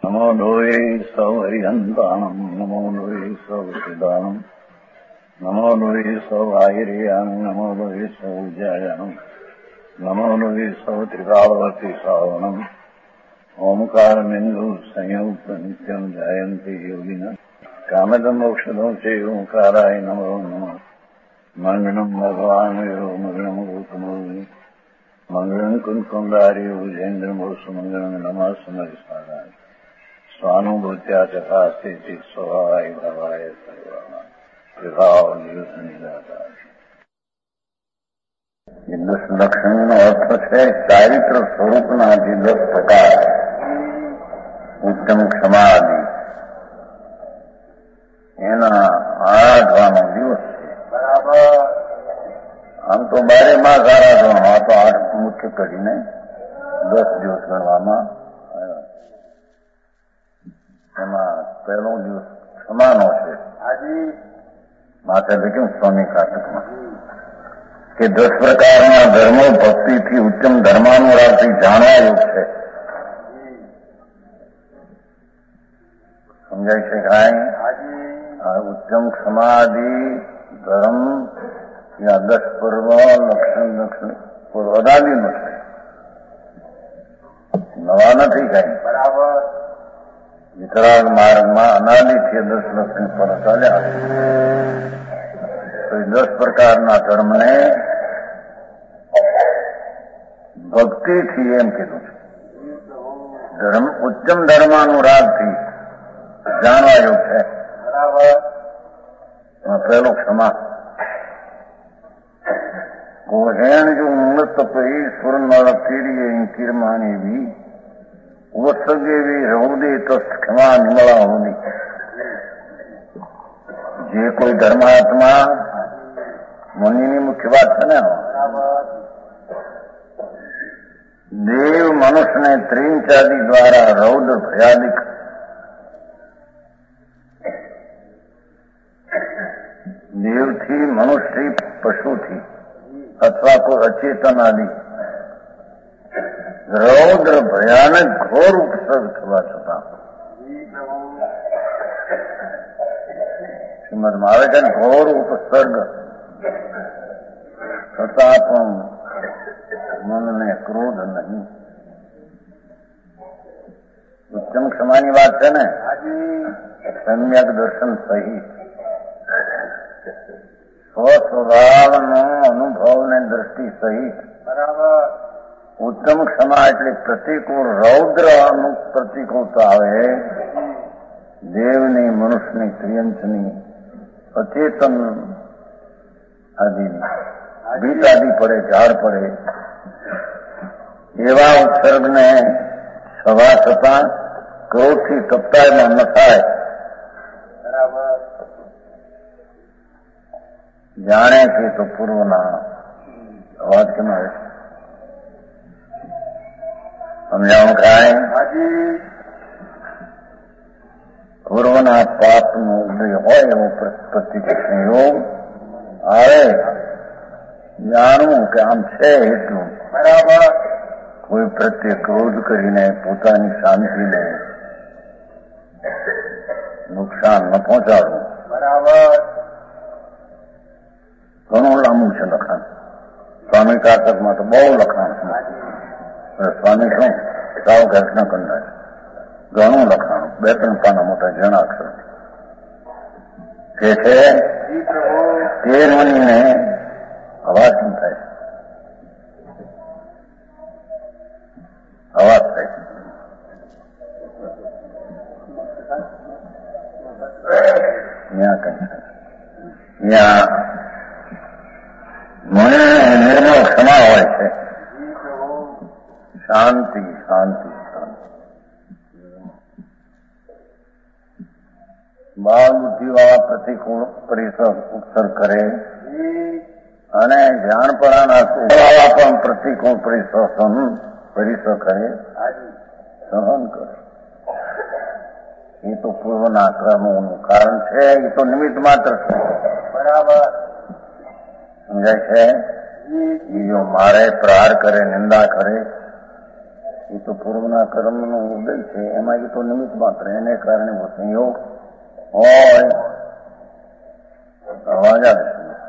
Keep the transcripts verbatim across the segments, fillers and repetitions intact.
नमो लोये सौहरिहन्ताणम् नमो लोये सौहृदानम् नमो लोये सौभागिर्यानम् नमो लोये सौज्यायानम् नमो लोये सौत्रिकालवती सावनम् ओंकारमिन्दु संयुक्त नित्यम् जायन्ति योगिनः कामदम् मोक्षदम् च ओंकाराय नमो नमः मङ्गलम् भगवान् यो मङ्गलम् गौतमोऽग्नि मङ्गलम् कुन्कुण्डार्यो विजेन्द्रमोसुमङ्गलम् नमः समरिसाराय स्वानुभूत्या चकास्ते स्वभावाय भवाय दस लक्षण अर्थ છે ચારિત્ર સ્વરૂપના જે દસ પ્રકાર ઉત્તમ ક્ષમાદિ એના આરાધવાનો દિવસ છે. બરાબર. આમ તો બારે માસ આરાધવાનો, આ તો આઠ મુખ્ય કરીને દસ દિવસ ગણવામાં આવ્યા. એમાં પહેલો દિવસ ક્ષમાનો છે. માથે લખ્યું સ્વામી કાતકમાં કે દસ પ્રકારના ધર્મો ભક્તિથી ઉત્તમ ધર્માનુરાગથી જાણવા યોગ છે. સમજાય છે કાંઈ? આ ઉત્તમ ક્ષમાદિ ધર્મ યા દસ પર્વ લક્ષણ લક્ષણ અદાદીનું છે, નવા નથી કાંઈ. બરાબર. વિતરાગ માર્ગમાં અનાદિથી દસ લક્ષણ પર ચાલ્યા તો દસ પ્રકારના ધર્મને ભક્તિથી એમ કીધું છે. ધર્મ ઉત્તમ ધર્માનુરાગથી જાણવા યોગ છે. બરાબર. પહેલો ક્ષમા ગોહેણ જો ઉન્નત ઈશ્વર નળ તીરીએ કીર્માની ભી વસગેવી હૃદય તસ્થ ક્ષમા નિમળા હોની. જે કોઈ ધર્માત્મા મુનિની મુખ્ય વાત છે ને, દેવ મનુષ્યને ત્રિંચાદી દ્વારા રૌદ્ર ભયાદિક દેવથી મનુષ્ય પશુથી અથવા કોઈ અચેતન આદિ રૌદ્ર ભયાનક ઘોર ઉપસર્ગ થવા છતાં શ્રીમદમાં આવે છે ને ઘોર ઉપસર્ગ છતાં પણ મનને ક્રોધ નહીં. ઉત્તમ ક્ષમાની વાત છે ને, સમ્યક દર્શન સહિત સ્વસ્વભાવનો અનુભવ ને દ્રષ્ટિ સહિત. બરાબર. ઉત્તમ ક્ષમા એટલે પ્રતિકૂળ રૌદ્ર અમુક પ્રતિકૂળતા આવે, દેવની મનુષ્યની ત્રિયંચની અચેતન આદિની ભીત આદિ પડે, ઝાડ પડે, એવા ઉપસર્ગને સભા છતાં ક્રોધથી તપતાયમાં ન થાય. બરાબર. જાણે છે તો પૂર્વના અવાજ કેમ આવે છે? સમજાવું કાંઈ? પૂર્વના પાપનો ઉદય હોય એવો પ્રતિસંયોગ આવે, જાણવું કે આમ છે એટલું. બરાબર. કોઈ પ્રત્યે ક્રોધ કરીને પોતાની શાંતિને નુકસાન ન પહોંચાડવું. બરાબર. ઘણું લાંબુ છે લખાણ. સ્વામી કાતકમાં તો બહુ લખાણ છે. સ્વામી શું સાવ ઘટના કરનાર, ઘણું લખાણ, બે ત્રણ પાના મોટા જણા અક્ષર કે છે તે મુનિને અવાજ શું થાય? અવાજ થાય. ત્યાં કઈ ત્યાં મને નિર્મળ ક્ષમા હોય છે. શાંતિ શાંતિ શાંતિ. બાળ બુદ્ધિ વાળા પ્રતિકૂળ પરિસર ઉપસર કરે અને જાણપણાના વાળા પણ પ્રતિકૂળ પરિસર પરિસર કરે, સહન કરે. એ તો પૂર્વના ક્રમોનું કારણ છે, એ તો નિમિત્ત માત્ર છે. બરાબર. સમજાય છે? એ જો મારે પ્રહાર કરે, નિંદા કરે, એ તો પૂર્વના કર્મનો ઉદય છે એમાં એ તો નિમિત્ત માત્ર, એને કારણે સંયોગ હોય. અવાજ આવે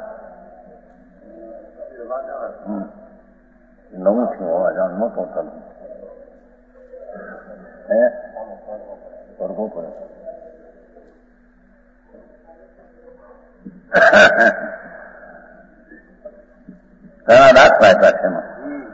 છે નવું થયું અવાજ આમ નહોતો થતો હે કરવો પડે. ઘણા દાખલા હતા છે એમાં.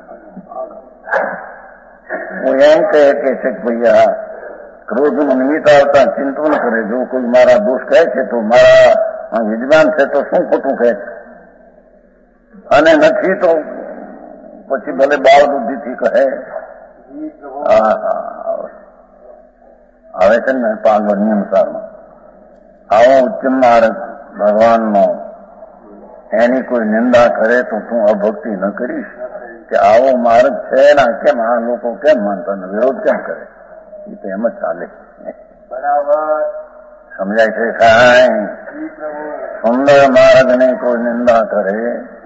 હું એમ કહે કે છે કે ભાઈ આ ક્રોધનું નિમિત્ત આવતા ચિંતન કરે, જો કોઈ મારા દોષ કહે છે તો મારા વિદ્વાન છે તો શું ખોટું કહે છે, અને નથી તો પછી ભલે બાળ બુદ્ધિથી કહે. હા હા આવે છે ને પાગળ નિયમસારમાં આવો ઉત્તમ માર્ગ ભગવાનનો, એની કોઈ નિંદા કરે તો તું અભક્તિ ન કરીશ કે આવો માર્ગ છે ના, કેમ આ લોકો કેમ માનતા, વિરોધ કેમ કરે? એ તો એમ જ ચાલે. બરાબર સમજાય છે સાહેબ? સુંદર માર્ગ ને કોઈ નિંદા કરે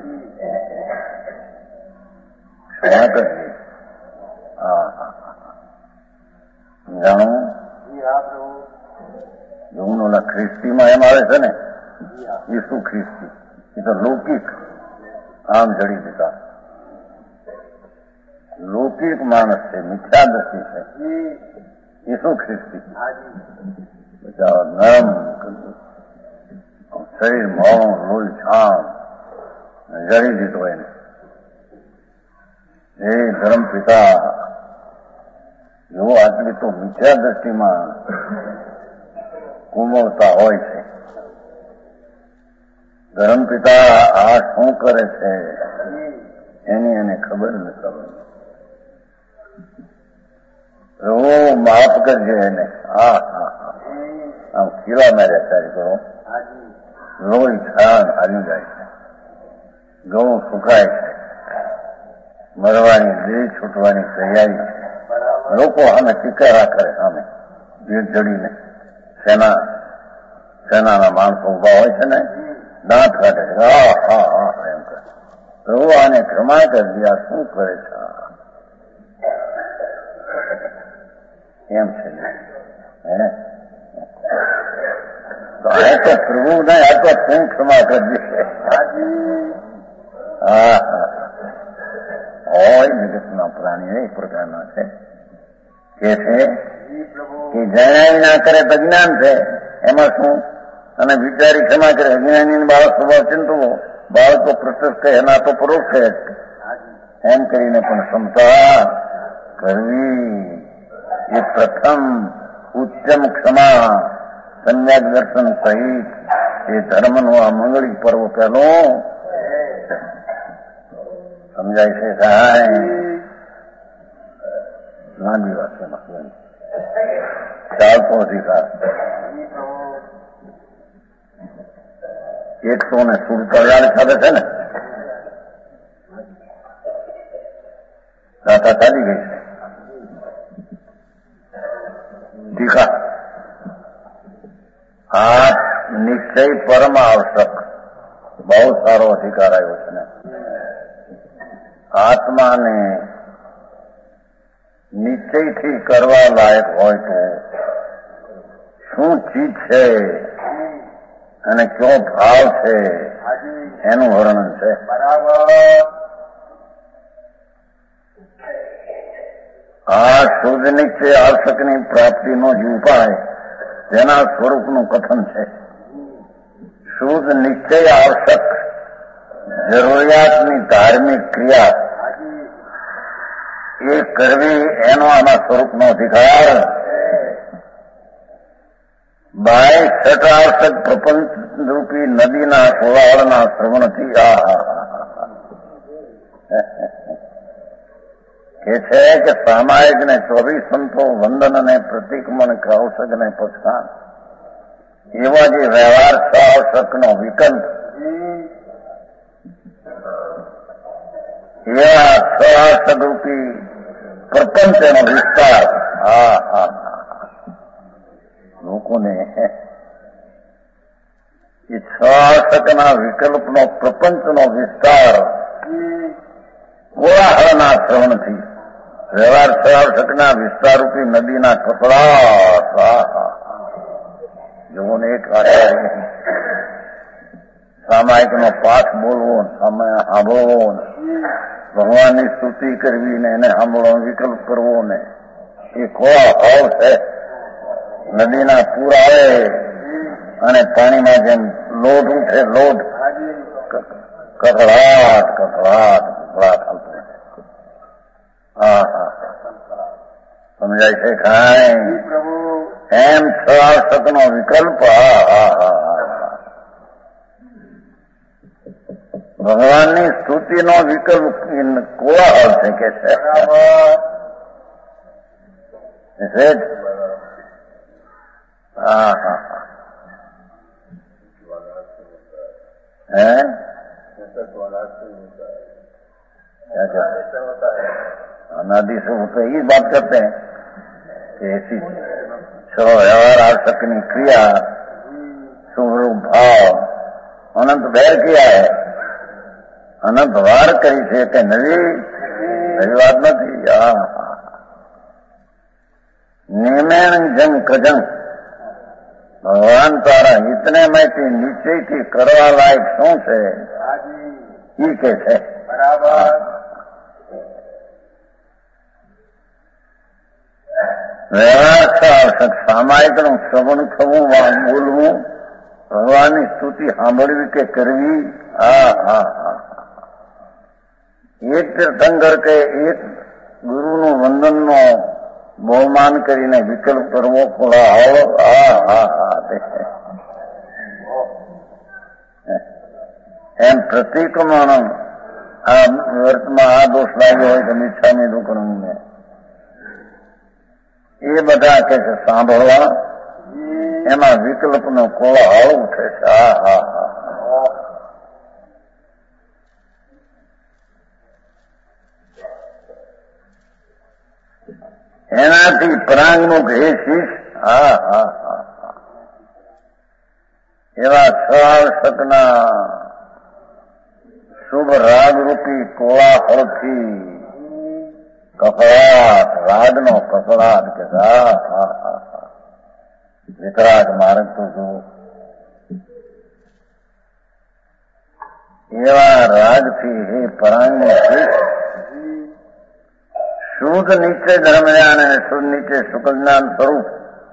શું કરીએ? હા હા જાણું એવું ઓલા ખ્રિસ્તીમાં એમ આવે છે ને, ઈસુ ખ્રિસ્તી, એ તો લૌકિક આમ જડી દીધા લૌકિક માણસ છે, મિથ્યા દ્રષ્ટિ છે. ઈસુ ખ્રિસ્તી નરમ શરીર મોં લોહી છામ જડી દીધો એને. એ ધર્મ પિતા જો આટલી તો મિથ્યા દ્રષ્ટિમાં કુમળતા હોય છે. ધર્મ પિતા આ શું કરે છે એની એને ખબર નથી. હું માફ કરજે એને. હા હા હા આમ ખીલા માર્યા તારી કરો, લોહી છાણ હાલી જાય છે, ઘઉં સુકાય છે, મરવાની દેહ છૂટવાની તૈયારી છે. લોકો આને ટીકારા કરે, સામે ભીડ જડીને સેના સેનાના માણસો ઉભા હોય છે ને, દાંત કાઢે છે, હા હા હા એમ કરે. પ્રભુ આને ક્ષમા કરજે, આ શું કરે છે એમ છે. હે તો આ તો પ્રભુ નહીં, આ તો શું ક્ષમા કરજે. હા હા હોય જગતના પ્રાણીઓ એક પ્રકારના છે કે છે કે જાણ્યા ના કરે તો જ્ઞાન છે, એમાં શું? અને વિચારી ક્ષમા કરે. અજ્ઞાની બાળક સ્વભાવ ચિંતવો, બાળકો પ્રશસ્ત કહે એના તો પરોક્ષ છે એમ કરીને પણ ક્ષમતા કરવી એ પ્રથમ ઉચ્ચમ ક્ષમા સમ્યક દર્શન સહિત એ ધર્મનો આ મંગળી પર્વ પહેલો સમજાય છે સાહેબ? લાંબી વાત છે ચાલતો અધિકાર એકસો ને સુડતાલીસ સાથે છે ને દાતા ચાલી ગઈ છે. ટીકા આ નિશ્ચય પરમ આવશ્યક, બહુ સારો અધિકાર આવ્યો છે ને. આત્માને નિશ્ચયથી કરવા લાયક હોય તો શું ચીજ છે અને કયો ભાવ છે એનું વર્ણન છે. આ શુદ્ધ નિશ્ચય આવશ્યકની પ્રાપ્તિનો જ ઉપાય તેના સ્વરૂપનું કથન છે. શુદ્ધ નિશ્ચય આવશ્યક જરૂરિયાતની ધાર્મિક ક્રિયા એ કરવી એનો આના સ્વરૂપનો અધિકાર. બાય છટાવશક પ્રપંચ રૂપી નદીના કુવાળના શ્રવણથી આ કે છે કે સામાયિક ને ચોવીસ સંતો વંદન અને પ્રતિક્રમણ કૌશક ને પક્ષાન એવા જે વ્યવહાર આવશ્યકનો વિકલ્પ એવા સહાશક રૂપી પ્રપંચનો વિસ્તાર. હા હા લોકોને એ સહાશકના વિકલ્પનો પ્રપંચનો વિસ્તાર કોલાહલના શ્રવણથી વ્યવહાર સરાવશકના વિસ્તારરૂપી નદીના કપડાટ જોવો ને એક આચાર્ય સામાયિકનો પાઠ બોલવો સામાય સાંભળવો ને ભગવાનની સ્તુતિ કરવી ને એને સાંભળવાનો વિકલ્પ કરવો ને એ ખોળા ભાવ છે. નદીના પૂર આવે અને પાણીમાં જેમ લોટ ઉઠે લોટ કકડાટ કકડાટ કકડાટ હાલતો હા હા સમજાય છે કાંઈ એમ સરાસકનો વિકલ્પ હા હા હા ભગવાનની સ્તુતિનો વિકલ્પ કોળાહળ છે કે છે હા હા है अनादि से होता है, ये बात करते हैं कि ऐसी छो व्यवहार आसक्ति क्रिया शुभ भाव अनंत वैर किया है अनंत વાર કરી છે તે નવી નવી વાત નથી. હા નિમેણ જન કજન ભગવાન તારા હિતને માંથી નિશ્ચયથી કરવા લાયક શું છે ઈ કે છે. બરાબર વ્યવહાર આવશ્યક સામાયિકનું શ્રવણ થવું બોલવું ભગવાનની સ્તુતિ સાંભળવી કે કરવી. હા હા હા એક તીર્થંકર કે એક ગુરુનું વંદનનો બહુમાન કરીને વિકલ્પ કરવો ખોળા આવો. હા હા હા એમ પ્રતિક્રમણ આ વર્તમાં આ દોષ લાગ્યો હોય તો મિચ્છામી દુકરમને એ બધા કે છે સાંભળવા એમાં વિકલ્પનો કોળાહળ ઉઠે છે. હા હા હા એનાથી પ્રાંગનું હે શીશ. હા હા હા એવા સવાસકના શુભ રાગરૂપી કોળાહળથી કકળાટ રાગનો કકળાટ કે હા હા હા હા વિતરાગ માર્ગ તો જો એવા રાગથી હે પરાંગનો શીશ શુદ્ધ નિશ્ચય ધર્મ જ્ઞાન અને શુદ્ધ નિશ્ચય શુક્લ જ્ઞાન સ્વરૂપ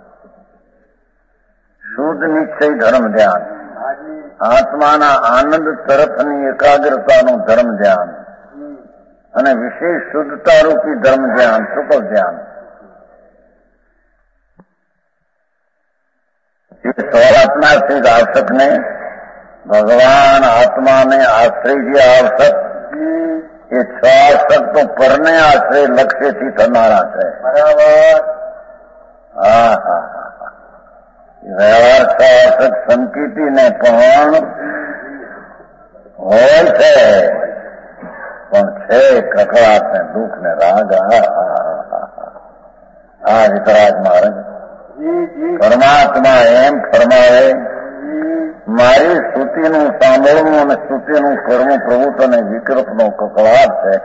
શુદ્ધ નિશ્ચય ધર્મ ધ્યાન આત્માના આનંદ તરફની એકાગ્રતાનું ધર્મ ધ્યાન અને વિશેષ શુદ્ધતા રૂપી ધર્મ ધ્યાન શુક્લ ધ્યાન એ સ્વરાત્માર્થિક આવશ્યકને ભગવાન આત્માને આશ્રય જે આવશ્યક એ છ આવશ્યક તો પરને આશ્રય લક્ષ્યથી થનારા છે. બરાબર હા હા હા વ્યવહાર છ આવશ્યક સંકિતિને પણ હોય છે પણ છે કકળાટ ને દુઃખ ને રાગ. આ વિતરાગ માર્ગ પરમાત્મા એમ ફરમાવે મારી સ્તુતિનું સાંભળવું અને સ્તુતિનું કરવું પ્રભુ તને વિકલ્પનો કકળાટ છે.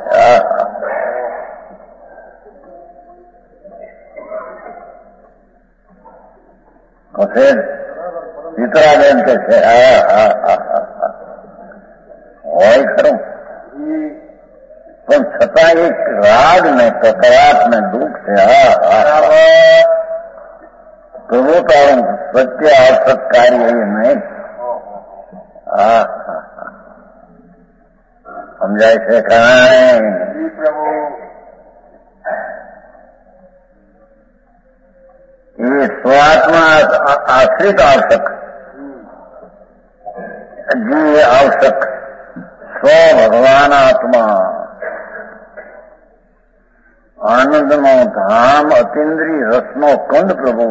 પછી વિતરાગ એમ કે છે હા હા હા હા હોય ખરું પણ છતાં એક રાગ ને કકળાટ ને દુઃખ છે. હા હા પ્રભુ તારું સત્ય આવશ્યક કાર્ય એ નહીં. હા હા હા સમજાય છે કાંઈ એ સ્વાત્મા આશ્રિત આવશ્યક જીવ આવશ્યક સ્વ ભગવાન આત્મા આનંદનો ધામ અતિન્દ્રિય રસનો કંદ પ્રભુ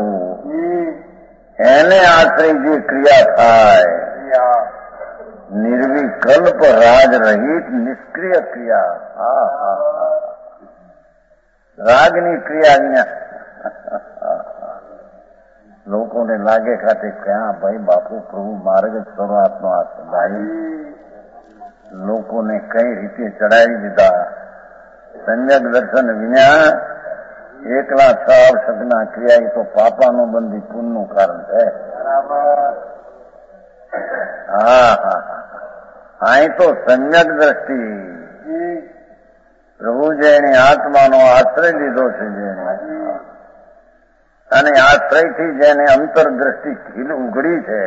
એને આશ્રય જે ક્રિયા થાય નિર્વિકલ્પ રાગ રહિત નિષ્ક્રિય ક્રિયા. હા હા રાગની ક્રિયા લોકોને લાગે ખાતે ક્યાં ભાઈ બાપુ પ્રભુ માર્ગ જ શરૂઆતનો આ સંભાળી લોકોને કઈ રીતે ચડાવી દીધા સમ્યક દર્શન વિના એકલા છ આવશ્યકના ક્રિયા એ તો પાપાનું બંધી પુણ્યનું કારણ છે. હા હા હા અહીં તો સમ્યક દ્રષ્ટિ પ્રભુ જેની આત્માનો આશ્રય લીધો છે જેને અને આશ્રયથી જેને અંતરદ્રષ્ટિ ખીલ ઉઘડી છે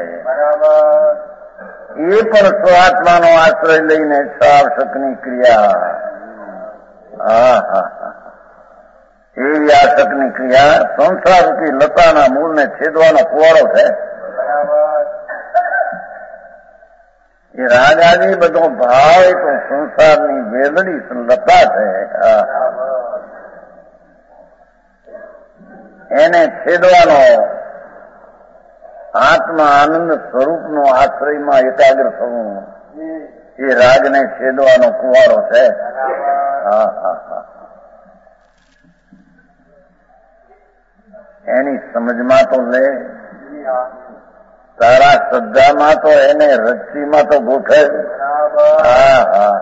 એ પણ સ્વાત્માનો આશ્રય લઈને સાવશકની ક્રિયા હા હા હા એવી આશકની ક્રિયા સંસાર રૂપી લતાના મૂળને છેદવાનો કુવાડો છે. એ રાજાજી બધો ભાવ એ તો સંસારની વેદડી લતા છે. એને છેદવાનો આત્મા આનંદ સ્વરૂપનો આશ્રયમાં એકાગ્ર થવું એ રાગને છેદવાનો કુવાડો છે. હા હા હા એની સમજમાં તો લે, તારા શ્રદ્ધામાં તો એને રસ્સીમાં તો ગોઠે. હા હા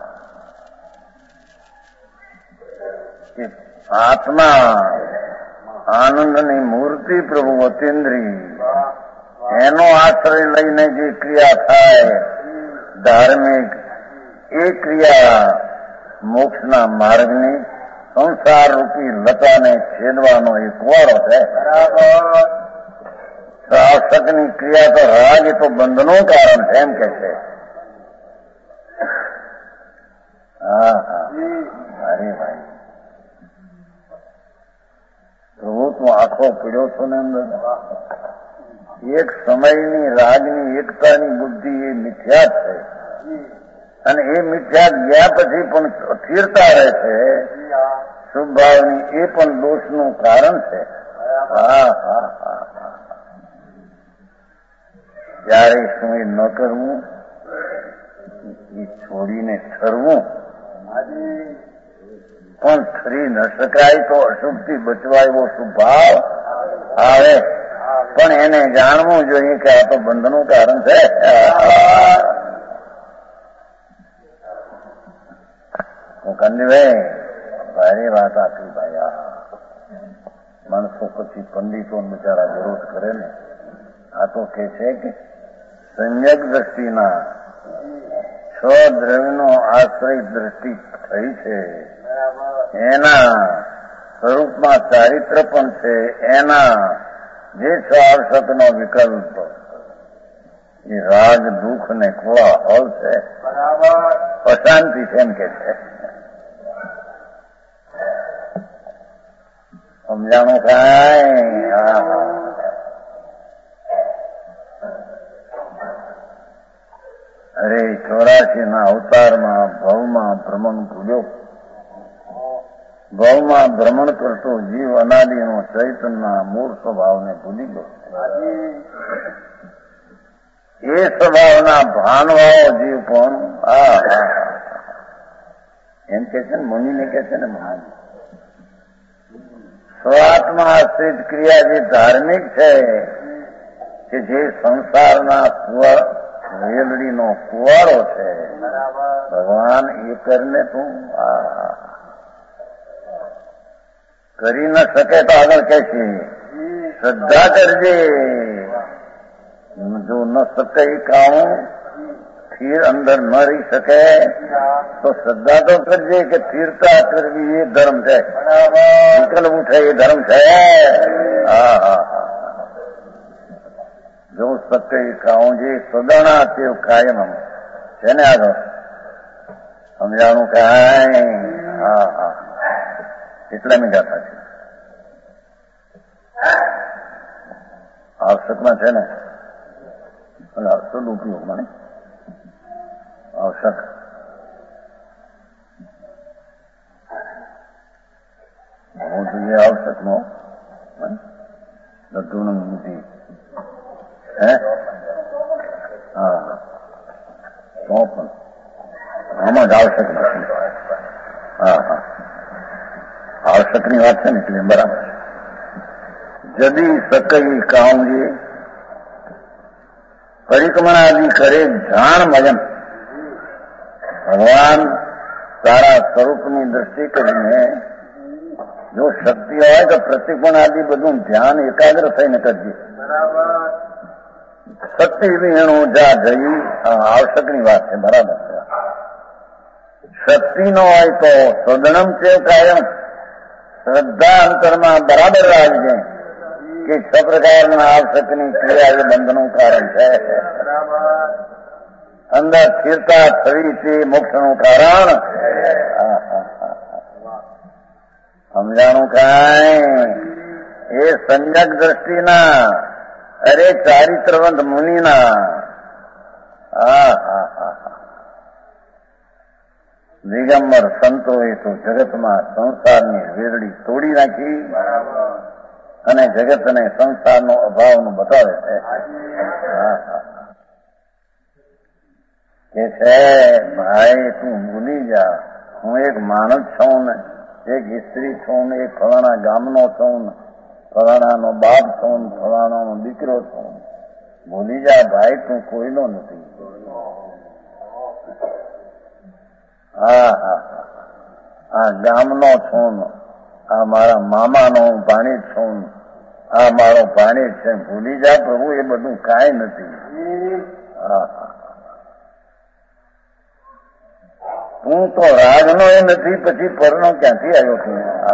આત્મા આનંદની મૂર્તિ પ્રભુ અતિન્દ્રી એનો આશ્રય લઈને જે ક્રિયા થાય ધાર્મિક એ ક્રિયા મોક્ષના માર્ગની સંસાર રૂપી લતાને છેદવાનો એ કુવાડો છે. શાસકની ક્રિયા તો રાગ એ તો બંધનું કારણ છે એમ કે છે. હા હા અરે ભાઈ પ્રભુ તું આખો પીડ્યો છો ને અંદર એક સમયની રાગની એકતાની બુદ્ધિ એ મિથ્યા છે અને એ મિથ્યા ગયા પછી પણ સ્થિરતા રહે છે. શુભ ભાવની એ પણ દોષનું કારણ છે. હા હા હા ત્યારે શું એ ન કરવું એ છોડીને ઠરવું પણ ઠરી ન શકાય તો અશુભથી બચવા એવો શુભ ભાવ આવે પણ એને જાણવું જોઈએ કે આ તો બંધનું કારણ છે. હું કંદીભાઈ ભારે વાત આપી ભાઈ આ માણસો પછી પંડિતો બિચારા વિરોધ કરે ને આ તો કે છે કે સંયક દ્રષ્ટિના છ દ્રવ્યનો આશ્રય દ્રષ્ટિ થઈ છે એના સ્વરૂપમાં ચારિત્ર પણ છે એના જે છ આવશ્યકનો વિકલ્પ એ રાગ દુઃખ ને કોળાહલ છે અશાંતિ છે એમ કે છે. સમજાણું કાંઈ હા હા અરે ચોરાશી ના અવતારમાં ભવમાં ભ્રમણ ભૂલ્યો. ભવમાં ભ્રમણ કરતો જીવ અનાદિનો ચૈતનના મૂળ સ્વભાવને ભૂલી ગયો. એ સ્વભાવના ભાનવાળો જીવ પણ હા હા એમ કે છે ને મુનિને કે છે ને મહાન સ્વાત્મા આશ્રિત ક્રિયા જે ધાર્મિક છે કે જે સંસારના વેલડીનો કુવાડો છે ભગવાન એ કરીને તું આ કરી ન શકે તો આગળ કે છે શ્રદ્ધા કરજે જો ન શકે એ કામ સ્થિર અંદર ન રહી શકે તો શ્રદ્ધા તો કરજે કે સ્થિરતા કરવી એ ધર્મ છે. વિકલ્પ છે એ ધર્મ છે. હા હા હા જો સત્ય કાઉં જે સદાણા તે કાયમ છે ને આગળ સમજાણું કાંઈ હા હા એટલાની ગાથા છે. આવશ્યકમાં છે ને શું ઉપયોગ મને આવશ્યક હું જોઈએ આવશ્યક નો બધું નથી હે હા તો પણ આમાં જ આવશ્યક નથી. હા હા આવશ્યકની વાત છે ને એટલે બરાબર. જદી સકઈ કામજી પરિક્રમણાદિ કરે જાણ મજન ભગવાન તારા સ્વરૂપની દ્રષ્ટિ કરીને જો શક્તિ હોય તો પ્રતિકોણ આદિ બધું ધ્યાન એકાગ્ર થઈને કરજે. શક્તિ વિહીણું જા જઈ આવશ્યકની વાત છે, બરાબર છે. શક્તિ નો હોય તો સદનમ છે કાયમ શ્રદ્ધા અંતરમાં બરાબર રાખજે કે છ પ્રકારના આવશ્યકની ક્રિયા એ બંધનું કારણ છે. અંદર સ્થિરતા થવી છે મોક્ષનું કારણ. સમજાણું કાંઈ એ સંજક દ્રષ્ટિના અરે ચારિત્રવંત મુનિના હા હા હા દિગંબર સંતોએ તો જગતમાં સંસારની વેરડી તોડી નાખી અને જગતને સંસારનો અભાવનું બતાવે છે. કે છે ભાઈ તું ભૂલી જા, હું એક માણસ છું ને, એક સ્ત્રી છું ને, એક ફલાણા ગામનો છું ને, ફલાણાનો બાપ છું ને, ફલાણાનો દીકરો છું. ભૂલી જા ભાઈ તું કોઈનો નથી. હા હા આ ગામનો છું, આ મારા મામાનો હું ભાણેજ છું, આ મારો ભાણેજ છે. ભૂલી જા પ્રભુ એ બધું કાંઈ નથી. હા હા તું તો રાજનો એ નથી, પછી પરનો ક્યાંથી આવ્યો તું?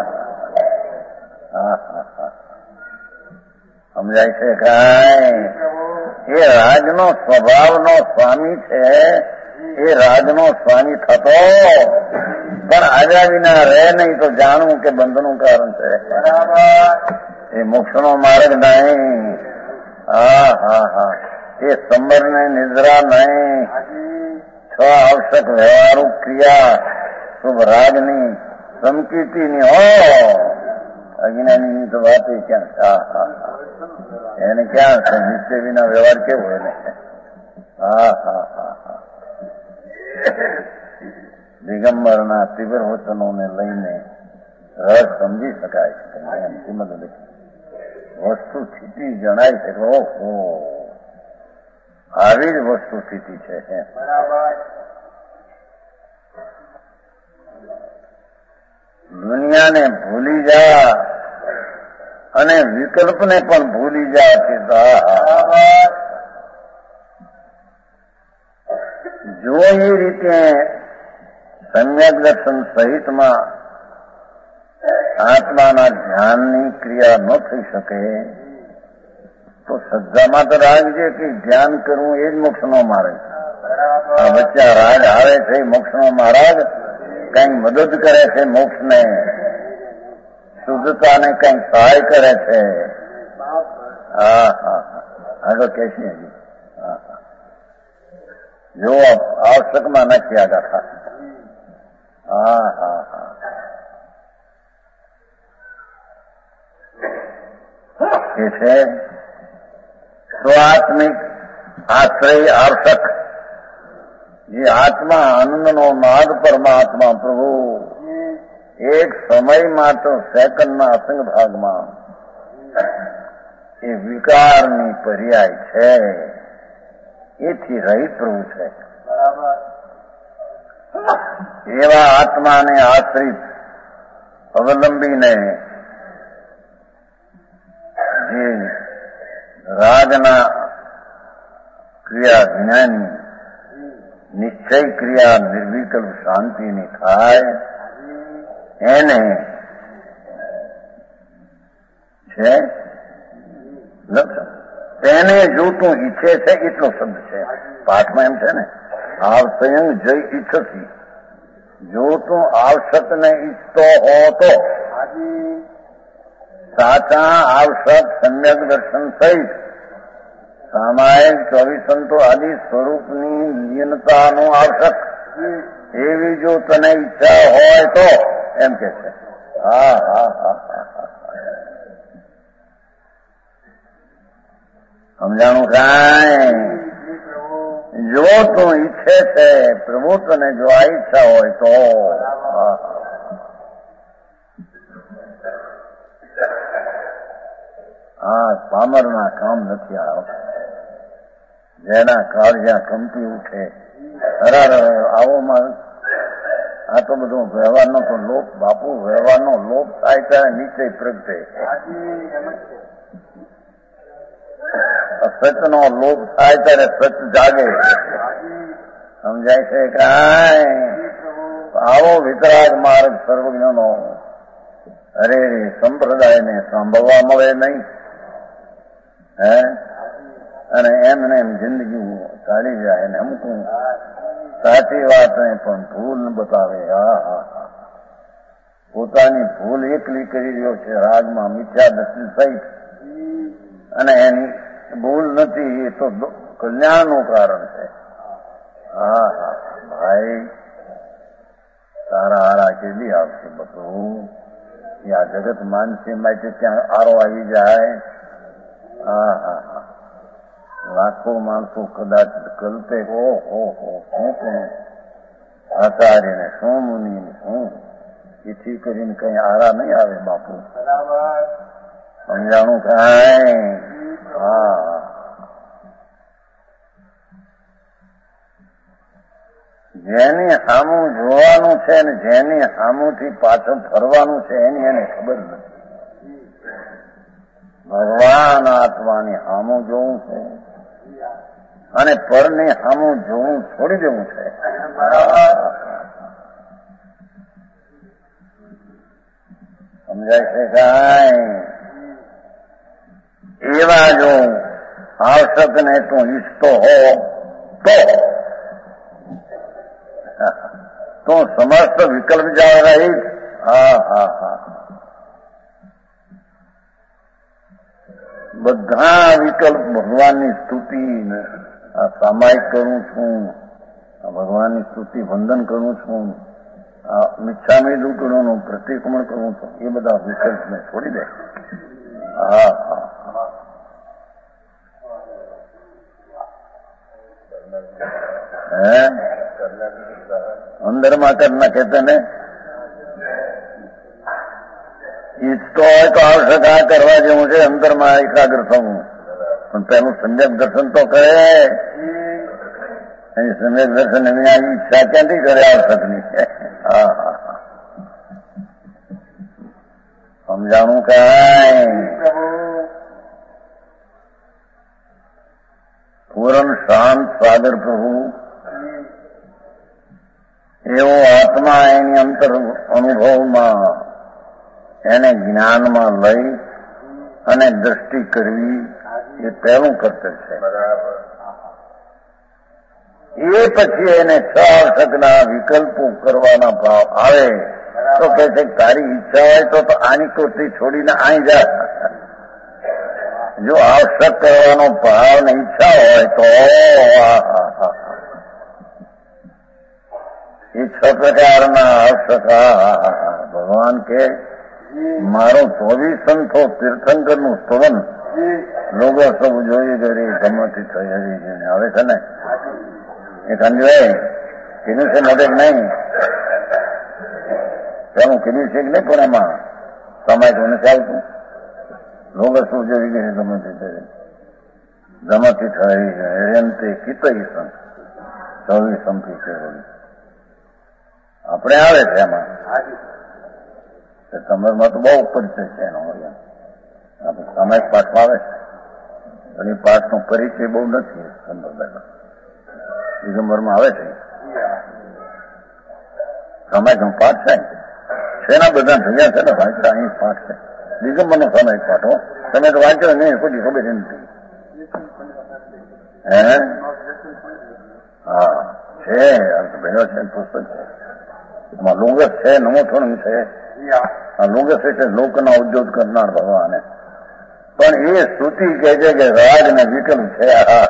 હા હા હા સમજાય છે કાંઈ? એ રાજનો સ્વભાવનો સ્વામી છે. એ રાજનો સ્વામી થતો પણ આવ્યા વિના રહે નહીં તો જાણવું કે બંધનું કારણ છે. એ મોક્ષનો માર્ગ નહીં. હા હા હા એ સંબર ને નિદ્રા નહીં. છ આવશ્યક વ્યવહારુ ક્રિયા શુભ રાજની સમકીર્તિની હો. અજ્ઞાનીની તો વાત એ ક્યાં? હા હા હા એને ક્યાં છે? નિશ્ચય વિના વ્યવહાર કેવો એને? હા હા હા હા દિગંબરના તીવ્ર વચનોને લઈને રસ સમજી શકાય છે. કિંમત વસ્તુ સ્થિતિ જણાય છે. ઓહો આવી જ વસ્તુ સ્થિતિ છે. દુનિયાને ભૂલી જા અને વિકલ્પને પણ ભૂલી જા. જો એ રીતે સમ્યક દર્શન સહિતમાં આત્માના ધ્યાનની ક્રિયા ન થઈ શકે તો શ્રદ્ધામાં તો રાખજે કે ધ્યાન કરવું એ જ મોક્ષનો માર્ગ. આ વચ્ચે રાગ આવે છે મોક્ષનો માર્ગ, કંઈક મદદ કરે છે મોક્ષને, શુદ્ધતાને કંઈક સહાય કરે છે. હા હા આગળ કે છે હા હા જો આવશ્યકમાં નથી આગળ થશે. હા હા હા એ છે સ્વાત્મિક આશ્રય આવશ્યક. જે આત્મા આનંદનો નાદ પરમાત્મા પ્રભુ એક સમયમાં તો સેકન્ડના અસંગ ભાગમાં એ વિકારની પર્યાય છે. એથી રહિત પ્રભુ છે. એવા આત્માને આશ્રિત અવલંબીને જે રાજના ક્રિયા જ્ઞાની નિશ્ચય ક્રિયા નિર્વિકલ્પ શાંતિની થાય એને છે તેને જોતું ઈચ્છે છે એટલો શબ્દ છે પાઠમાં. એમ છે ને આવ સ્વયં જય ઈચ્છતી. જો તું આવશ્યક ને ઈચ્છતો હો તો સાચા આવશ્યક સમ્યક દર્શન સહિત સામાયિક ચોવીસંતો આદિ સ્વરૂપની લીનતાનું આવશ્યક એવી જો તને ઈચ્છા હોય તો એમ કે છે. હા હા હા હા સમજાણું કાંઈ? જો તું ઈચ્છે છે પ્રભુ તને જો આ ઈચ્છા હોય તો હા પામરના કામ નથી આવતા. જેના કાળજા કંપી ઉઠે હરાર આવો માણસ આ તો બધું વ્યવહારનો તો લોપ, બાપુ વ્યવહારનો લોપ થાય ત્યારે નીચે પ્રગટે. સચનો લોપ થાય ત્યારે સચ જાગે. સમજાય છે કે આવો વિતરાગ માર્ગ સર્વજ્ઞનો અરે સંપ્રદાયને સાંભળવા મળે નહીં. હે અને એમને એમ જિંદગી ચાલી જાય ને અમુક સાચી વાત નહીં પણ ભૂલ બતાવે. હા હા હા પોતાની ભૂલ એકલી કરી રહ્યો છે રાગમાં મિથ્યા દર્શન સહિત, અને એની ભૂલ નથી, એ તો કલ્યાણનું કારણ છે. હા હા ભાઈ તારા હારા કેલી આવશે બધું. આ જગત માનસી માટે ત્યાં આરો આવી જાય. હા હા હા લાખો માણસો કદાચ કલ્પે ઓહો હો શું પણ આચાર્ય ને શું મુનિ ને શું એથી કરીને કઈ આરા નહીં આવે બાપુ. સમજાણું કઈ? હા જેની સામું જોવાનું છે ને જેની સામુથી પાછળ ફરવાનું છે એની એને ખબર નથી. ભગવાન આત્માની સામું જોવું છે અને પરની સામું જોવું છોડી દેવું છે. સમજાય છે કાંઈ? એવા જો આવશ્યક ને તું ઈચ્છતો હો તો તું સમસ્ત વિકલ્પ જાવ રહી. હા હા હા બધા વિકલ્પ ભગવાનની સ્તુતિ આ સામાયિક કરું છું, આ ભગવાનની સ્તુતિ વંદન કરું છું, આ મિચ્છામી દુકડોનું પ્રતિક્રમણ કરું છું, એ બધા વિકલ્પને છોડી દે. હા હા હે અંદરમાં કરના કહેતા ને ઈચ્છતો હોય તો આવશ્યક આ કરવા જેવું છે. અંતરમાં એકાગ્ર થવું પણ તેનું સમ્યક દર્શન તો કરે. અહીં સમ્યક દર્શન એની આ ઈચ્છા ક્યાંથી કરે આવશ્યકની? હા હા હા સમજાણું કાંઈ? પૂરણ શાંત સાગર પ્રભુ એવો આત્મા એની અંતર અનુભવમાં એને જ્ઞાનમાં લઈ અને દ્રષ્ટિ કરવી એ પહેલું કર્તવ્ય છે. એ પછી એને છ આવશ્યકના વિકલ્પો કરવાના ભાવ આવે તો કહે છે તારી ઈચ્છા હોય તો આની કોથી છોડીને આઈ જા. જો આવશ્યક કરવાનો ભાવ ને ઈચ્છા હોય તો એ છ પ્રકારના આવશ્યક. ભગવાન કે મારો ચોવીસ સંતો તીર્થંકર નું સ્તવન લોકો સૌ જોઈ કરી ગમતી થઈ હરી આવે છે ને એ સમજાય. કીધું છે મદદ નહીં તેનું કીધું છે કે નહીં પણ એમાં સમય તો નથી ચાલતું. લોકો શું જોઈ ગઈ ગમતી થઈ ગમતી થઈ હેરંતે કિતઈ સંત ચોવીસ સંતી છે આપણે આવે છે એમાં. તમારમાં તો બહુ પરિચય છે એનો. આપણે સામાયિક પાઠમાં આવે છે અને પાઠનો પરિચય બહુ નથી સંપ્રદાયનો. દિગંબરમાં આવે છે સામાયિકનો પાઠ છે. શેના બધા ભેગા છે ને વાંચતા અહીં પાઠ છે દિગંબરનો સામાયિક પાઠો. તમે તો વાંચો નહીં કોઈ ખબર નથી. હે હા છે ભેગો છે પુસ્તક છે એમાં લોગસ છે નમોથણ છે. આ લોગસ એટલે લોકના ઉદ્યોગ કરનાર ભગવાન. પણ એ સ્તુતિ કહે છે કે રાગ ને વિકલ્પ છે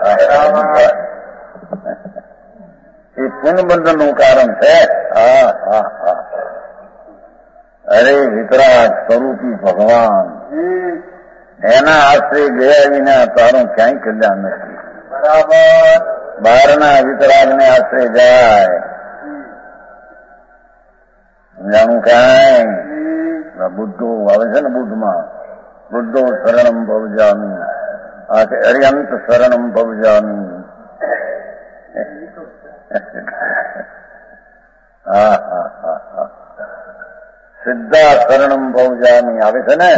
એ પુનબંધન નું કારણ છે. હા હા હા અરે વિતરાગ સ્વરૂપી ભગવાન એના આશ્રય ગયા વિના તારું ક્યાંય કલ્યાણ નથી. બરાબર બહારના વિતરાગ ને આશ્રય જાય જાણું કાંઈ. બુદ્ધો આવે છે ને બુદ્ધમાં બુદ્ધો શરણમ ભવજામી આ કે અર્યંત શરણમ ભવજામી. હા હા હા સિદ્ધા શરણમ ભવજામી આવે છે ને,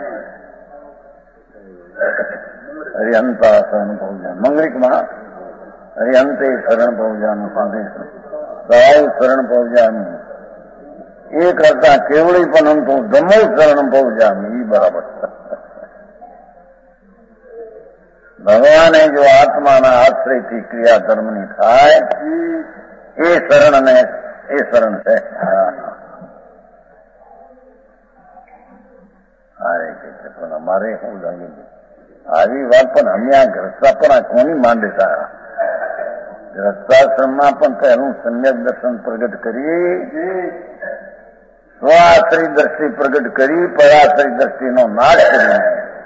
હરિહંતા શરણ ભવજામી મંગલિકમાં હરિહંતે શરણ ભવજામી સંદેશ સાવ શરણ ભવજામી એ કરતા કેવળી પણ તો ધમો શરણ ભવજામી એ બરાબર. ભગવાને જો આત્માના આશ્રયથી ક્રિયા ધર્મની થાય એ શરણ ને એ શરણ છે. અરે કે પણ અમારે શું લાગે આવી વાત પણ અમે આ ગ્રસ્તાપણા કોની માંડે સારા ગ્રસ્તાશ્રમમાં પણ પહેલું સમ્યક દર્શન પ્રગટ કરી, સ્વાશ્રય દ્રષ્ટિ પ્રગટ કરી, પરાશ્રય દ્રષ્ટિનો નાશ કરી,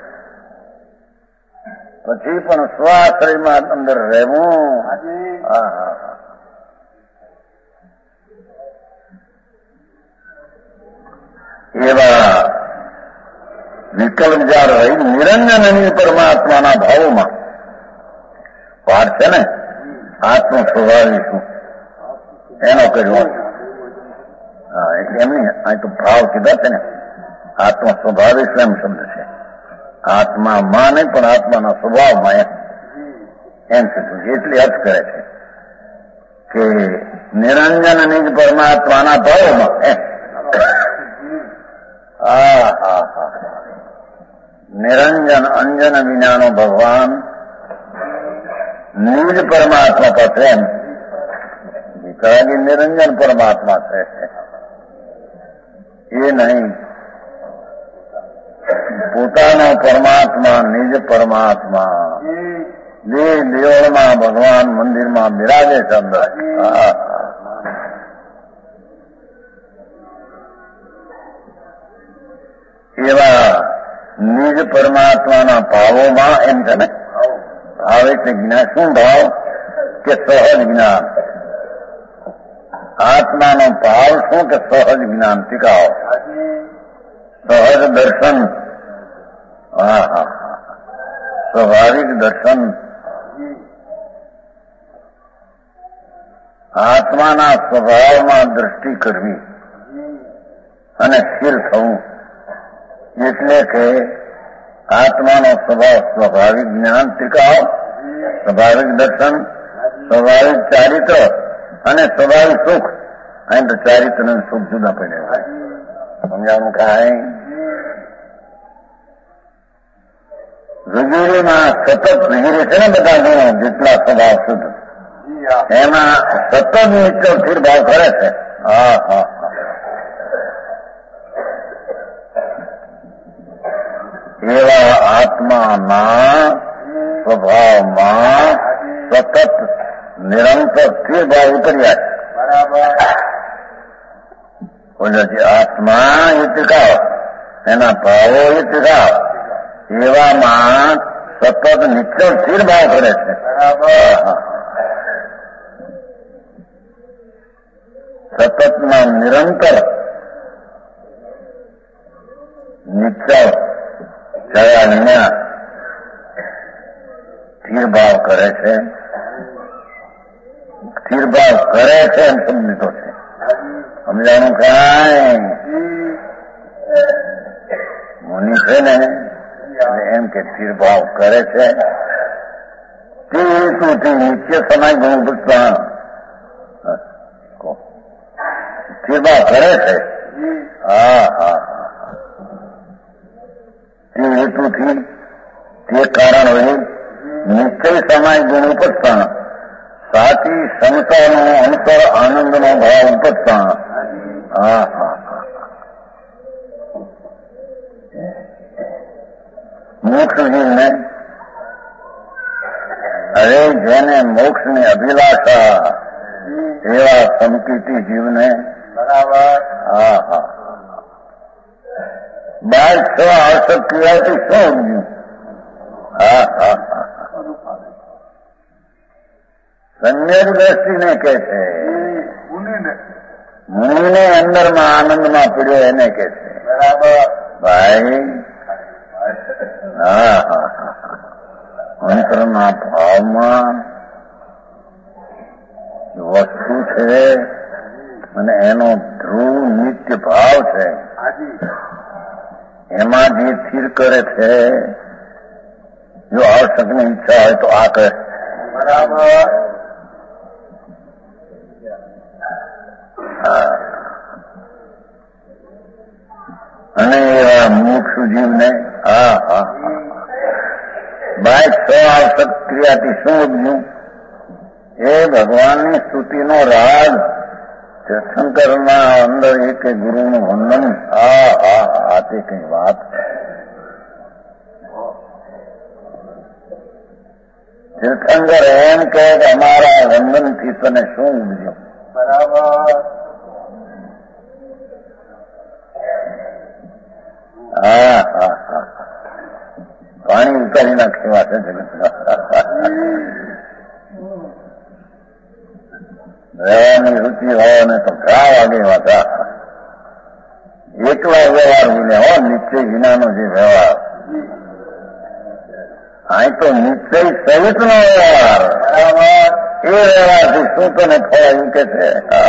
પછી પણ સ્વાશ્રયમાં અંદર રહેવું. એવા વિકલ્પ જાર રહી નિરંજનની પરમાત્માના ભાવોમાં પાઠ છે ને, આત્મ સ્વભાવી શું એનો કર્યો. એમની આ તો ભાવ કીધા છે ને, આત્મ સ્વભાવી શું એમ શબ્દ છે. આત્મા માં નહીં પણ આત્માના સ્વભાવમાં એમ કીધું. એટલી અર્થ કરે છે કે નિરંજનની જ પરમાત્માના ભાવોમાં હા હા હા નિરંજન અંજન વિનાનો ભગવાન નિજ પરમાત્મા પાસે એમ વિતરાગી નિરંજન પરમાત્મા છે એ નહીં. પોતાનો પરમાત્મા નિજ પરમાત્મા દેહ દેવળમાં ભગવાન મંદિરમાં બિરાજે છે અંદર. એવા નિજ પરમાત્માના ભાવોમાં એમ છે ને, ભાવ એટલે જ્ઞાન. શું ભાવ કે સહજ જ્ઞાન. આત્માનો ભાવ શું કે સહજ જ્ઞાન ટીકાઓ, સહજ દર્શન. હા હા સ્વાભાવિક દર્શન. આત્માના સ્વભાવમાં દ્રષ્ટિ કરવી અને સ્થિર થવું. એટલે કે આત્માનો સ્વભાવ સ્વાભાવિક જ્ઞાન ટીકાઓ, સ્વાભાવિક દર્શન, સ્વાભાવિક ચારિત્ર અને સ્વાભાવિક સુખ. અહીં તો ચારિત્ર અને સુખ જુદા પડે. સમજાવું કાંઈ? વિગીરીમાં સતત વિગીરી છે ને બધા ગુણો જેટલા સ્વભાવ શુદ્ધ એમાં સતત નિશ્ચળ સ્થિરભાવ કરે છે. હા હા એવા આત્માના સ્વભાવમાં સતત નિરંતર સ્થિરભાવ ઉતર્યા છે. બરાબર. બોલો જે આત્મા એ ટીકાવ, એના ભાવો એ ટીકાવ, એવામાં સતત નિશ્ચળ સ્થિરભાવ કરે છે. બરાબર. સતતના નિરંતર નિશ્ચળ જયા વિના સ્થિરભાવ કરે છે. સ્થિરભાવ કરે છે એમ સમજીતો છે. સમજાનું કાંઈ? મુનિ છે ને એમ કે સ્થિરભાવ કરે છે તે હેતુથી નિત્ય સમય ગુણ પુસ્તક સ્થિરભાવ કરે છે. હા હા તે હેતુથી તે કારણ હોય નિશ્ચય સમય ગુણ ઉપસ્થાન સાચી ક્ષમતાનો અંતર આનંદનો ભાવ ઉપસ્થાન. હા હા મોક્ષજીવને અરે જેને મોક્ષની અભિલાષા એવા સંકિતી જીવને બરાબર. હા હા બાર છ આસક્તિ આવતી શું સમજ્યું? હા હા હા સમ્યક દ્રષ્ટિને કે છે, મુનિને અંદરમાં આનંદમાં પીડ્યો એને કે છે. બરાબર ભાઈ. હા હા હા અંતરના ભાવમાં વસ્તુ છે અને એનો ધ્રુવ નિત્ય ભાવ છે. એ સ્થિર કરે છે. જો આવશ્યકની ઈચ્છા હોય તો આ કરે બરાબર. અને એવા મોક્ષ જીવને હા હા બાય છ આવશ્યક ક્રિયાથી શું ઉપજ્યું? એ ભગવાનની સ્તુતિનો રાગ તીર્થંકરના અંદર એક ગુરુનું વંદન. હા હા હા તે કઈ વાત. તીર્થંકર એમ કહે કે અમારા વંદનથી તને શું ઉપજ્યું? બરાબર. હા હા હા પાણી ઉતારી નાખેવા છે જગતમાં. રહેવાની રુચિ હોય ને તો ઘા વાગે વાતા એકલા વ્યવહાર વિને હો નિશ્ચય વિનાનો જે વ્યવહાર. અહીં તો નિશ્ચય સહિતનો વ્યવહાર. એ વ્યવહારથી શું તને ફળ એવું કે છે?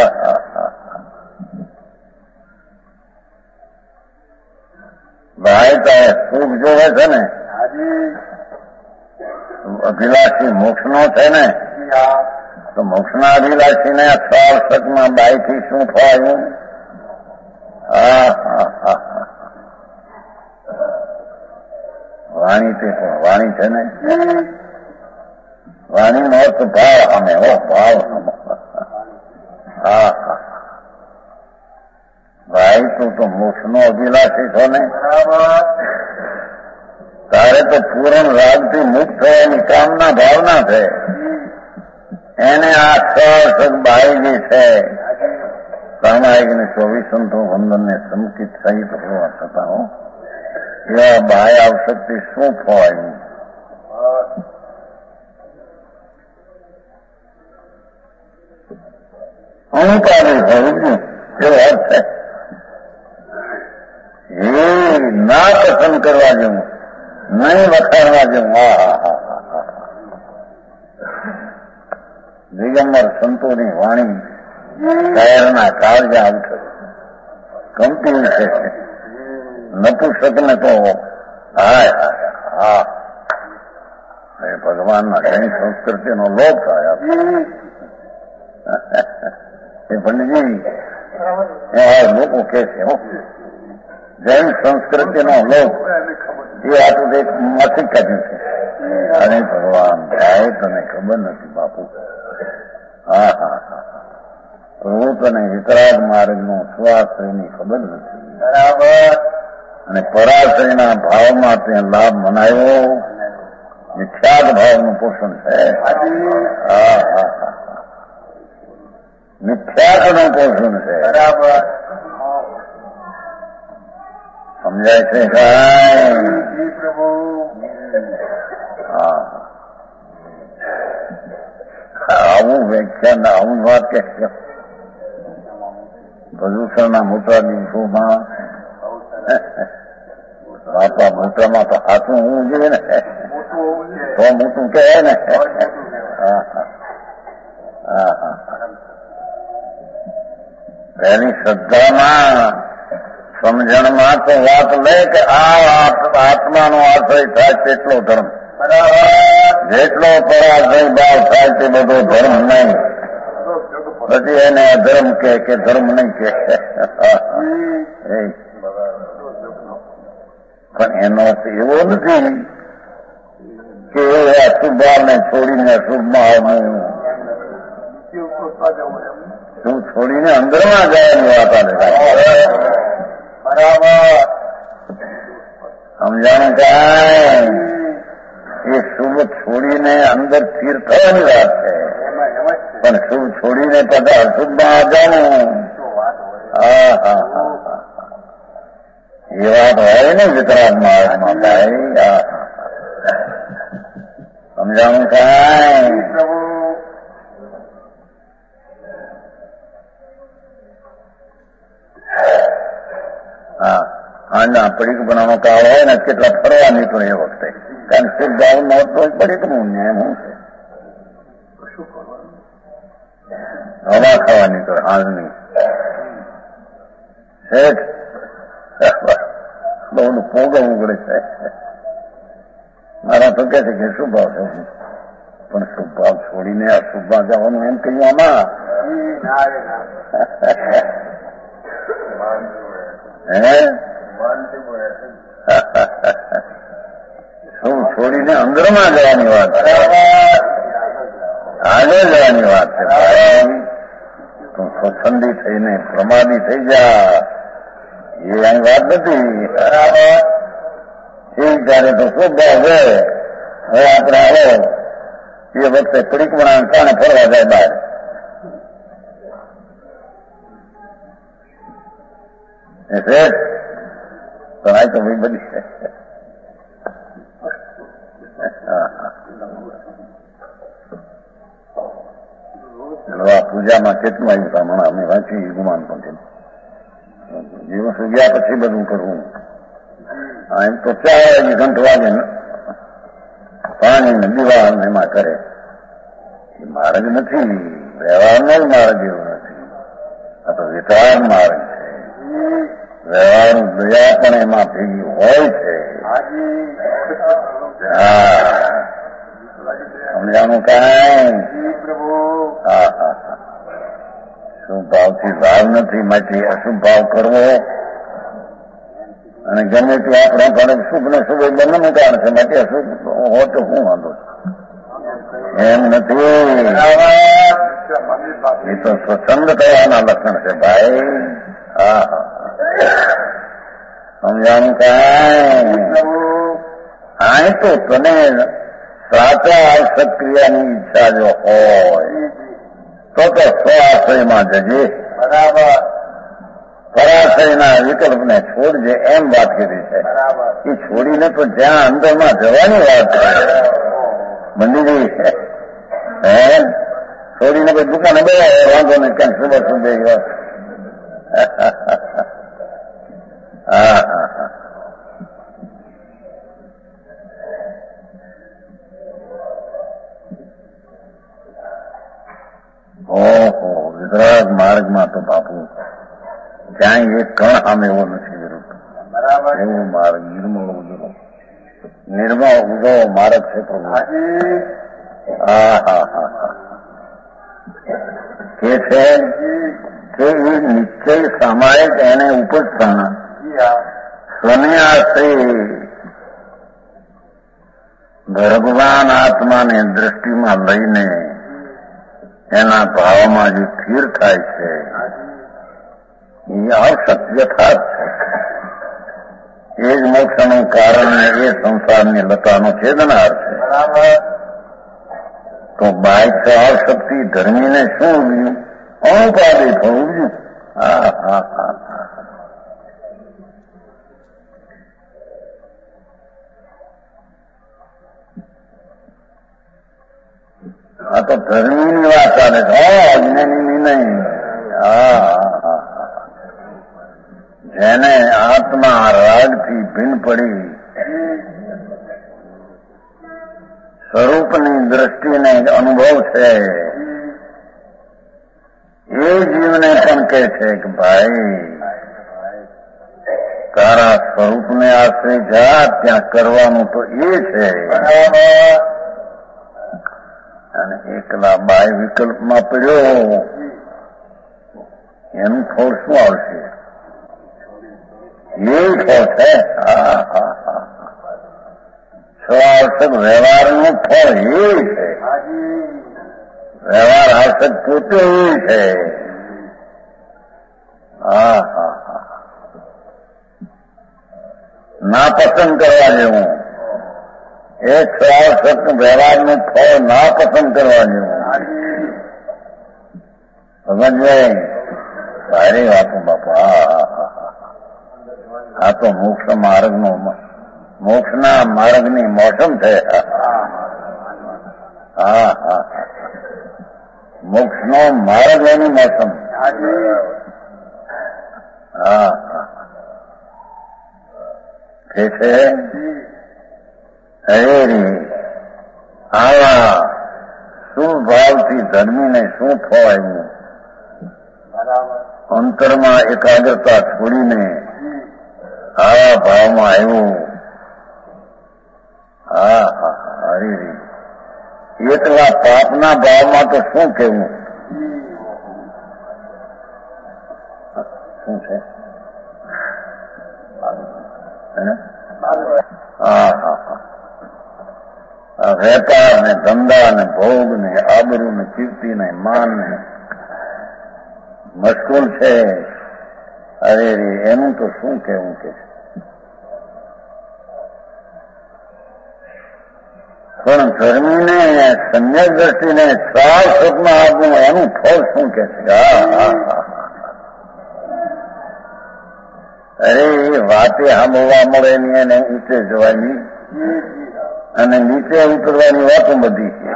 ભાઈ તો સુખ જોવે છે ને અભિલાષી મોક્ષ નો છે ને, તો મોક્ષના અભિલાષીને અક્ષાવશકમાં બાઈથી શું થયું? હા હા હા વાણી તે વાણી છે ને, વાણીનો અર્થ ભાવ અમે હો ભાવ. હા હા ભાઈ તું તો મોક્ષનો અભિલાષી છો ને, તારે તો પૂર્ણ રાગથી મુક્ત થવાની કામના ભાવના છે. એને આ સહસક બાઈ જે છે સામાયિક ને ચોવીસ સંતો વંદનને સમકિત સહિત હોવા છતાં હો એવા બાય આવશકથી શું ફળાયું? અનુપાદી થયું એવો અર્થ છે. એ ના પસંદ કરવા જેવું, નહીં વખાણવા જેવું. હા હા હા હા દિગંબર સંતોની વાણી કાયરના કાળજા ઉઠે ગમતી ઉઠે છે. નપુંસકને તો હાય હા એ ભગવાનના ઘણી સંસ્કૃતિનો લોપ થાય. એ પંડિતજી એવા લોકો કે છે જૈન સંસ્કૃતિનો લોપ એ આટલું એક મથિક કાઢ્યું છે. અને ભગવાન થાય તને ખબર નથી બાપુ. હા હા હા રૂપ અને વિતરાગ માર્ગનો સ્વાશ્રયની ખબર નથી. બરાબર. અને પરાશ્રયના ભાવમાં તે લાભ મનાયો. મિથ્યાદ ભાવનું પોષણ છે. હા હા હા મિથ્યાત્વનું પોષણ છે. બરાબર. સમજાય છે કાંઈ? પ્રભુ. હા આવું વ્યાખ્યાન આવું વાત કે પ્રદૂષણના મોટા દિવસોમાં બાપા મોટામાં તો હાથું હોવું જોઈએ ને, તો મોટું કહે ને. હા હા હા એની શ્રદ્ધામાં સમજણમાં તો વાત લે કે આ આત્માનો આશ્રય થાય તેટલો ધર્મ. જેટલો પરાશ્રય ભાવ થાય તે બધો ધર્મ નહીં. પછી એને અધર્મ કે કે ધર્મ નહીં કે. પણ એનો અર્થ એવો નથી કે અશુભ ભાવને છોડીને અશુભમાં આવવું. શું છોડીને અંદરમાં જવાની વાત આવે. બરાબર સમજાણું કાંઈ? એ શુભ છોડીને અંદર સ્થિર થવાની વાત છે. પણ શુભ છોડીને બધા અશુભમાં જવાનું. હા હા હા એ વાત હોય ને વિતરાગ માર્ગમાં ભાઈ. હા સમજાણું કાંઈ? હા આના પડીક બનાવવાનો કાળ હોય ને કેટલા ફરવા નીકળે એ વખતે. કારણ કે ગાઉન મોત તો પડીક નું ને એમ હું છે હવા ખાવા નીકળે હાલની શેઠ બહુ ભોગવવું પડે છે. મારા તો કહે છે કે શું ભાવ છે, પણ શુભ ભાવ છોડીને અશુભમાં જવાનું એમ કહ્યું આમાં હે શું છોડીને અંદરમાં જવાની વાત છે, આગળ જવાની વાત છે. ભાઈ તું સ્વચ્છંદી થઈને પ્રમાદી થઈ જા, એ અહીં વાત નથી. એ ત્યારે તો શુભ ભાવ છે. હવે આપણે આવો એ વખતે પરિક્રમા કારણે ફરવા જાય બહાર. તો આ તો ભાઈ બધી છે. પૂજામાં કેટલું આવ્યું હમણાં અમે વાંચી ગુમાન પણ જીવન સુગ્યા પછી બધું કરવું. એમ તો ચાર વાગે ઘંટ વાગે પાણી ને દીવા એમાં કરે. એ માર્ગ નથી, વ્યવહારનો માર્ગ એવો નથી. આ તો વિચાર માર્ગ છે. વ્યવહાર દયા પણ એમાં ભેગી હોય છે. હા સમજાનું કાંઈ. હા હા હા શુભ ભાવથી ભાવ નથી, માટે અશુભ ભાવ કરવો અને ગમે તે આપણે પણ શુભ ને શુભ બંનેનું કારણ છે. માટે અશુભ હો તો શું વાંધો એમ નથી. એ તો સ્વચ્છંદ થવાના લક્ષણ છે ભાઈ. હા હા સમજાનું કાંઈ. આ તો તને સાચા સક્રિયાની ઈચ્છા જો હોય તો તો સ્વાશ્રયમાં જજે. બરાબર. પરાશ્રયના વિકલ્પને છોડજે એમ વાત કરી છે. એ છોડીને તો જ્યાં અંદરમાં જવાની વાત છે મંદિરજી હે છોડીને કોઈ દુકાને બે વાંધો નહીં ક્યાં સુબહ સુબહ હા હા હા ઓહો વિતરાગ માર્ગમાં તો બાપુ ક્યાંય એક કણ આમ એવો નથી વિરુદ્ધ. બરાબર. એવો માર્ગ નિર્મળ ઉજળો નિર્મળ ઉજળો માર્ગ છે પ્રભુ. હા હા હા હા કે છે કે એ નિશ્ચય સામાયિક એને ઉપજતા સ્વન્યાસી ભગવાન આત્માને દ્રષ્ટિમાં લઈને એના ભાવમાં જે સ્થિર થાય છે એ અસત્ય યથાર્થ છે. એ જ મોક્ષનું કારણ એ સંસારની લતાનો છેદનાર છે. તો બાઇક અશક્તિ ધર્મીને શું ઉગ્યું? અણુપાદિત ઉગ્યું. હા હા હા હા આ તો ધર્મીની વાત ચાલે છે. અજ્ઞાનીની નહીં. હા હા જેને આત્મા રાગથી ભીન પડી સ્વરૂપની દ્રષ્ટિને અનુભવ છે એ જીવને પણ કહે છે કે ભાઈ તારા સ્વરૂપને આશ્રય જા, ત્યાં કરવાનું તો એ છે. અને એકલા બાય વિકલ્પમાં પડ્યો એનું ફળ શું આવશે? એ ફળ છે. હા હા હા સ્વાર્થક વ્યવહારનું ફળ એ છે. વ્યવહાર આસક પોતે એ છે. હા હા હા ના પસંદ કરવા જેવું એક સ્વાર્થક વ્યવહારનું ફળ ના પસંદ કરવા જેવું. સમજે સારી વાતો બાપા. હા હા હા આ તો મોક્ષ માર્ગનો મોક્ષના માર્ગની મોસમ છે. હા હા મોક્ષનો માર્ગ એની મોસમ. હા હા કે છે હરેરી આવા શું ભાવથી ધર્મીને શું ખવાયું? અંતરમાં એકાગ્રતા છોડીને આવા ભાવમાં આવ્યું. હા હા હરી એકલા પાપના ભાવમાં તો શું કહેવું? શું છે? હા હા હા વેપાર ને ધંધા ને ભોગ ને આબરૂ ને કીર્તિ ને માન ને મશગુલ છે. અરે રે એનું તો શું કહેવું કે પણ ધર્મીને સમ્યક દ્રષ્ટિને સાવ સુખમાં આપવું એનું ફળ શું કે છે? હા હા હા અરે એ વાતે સાંભળવા મળે ની એને ઊંચે જવાની અને નીચે ઉતરવાની વાતો બધી છે.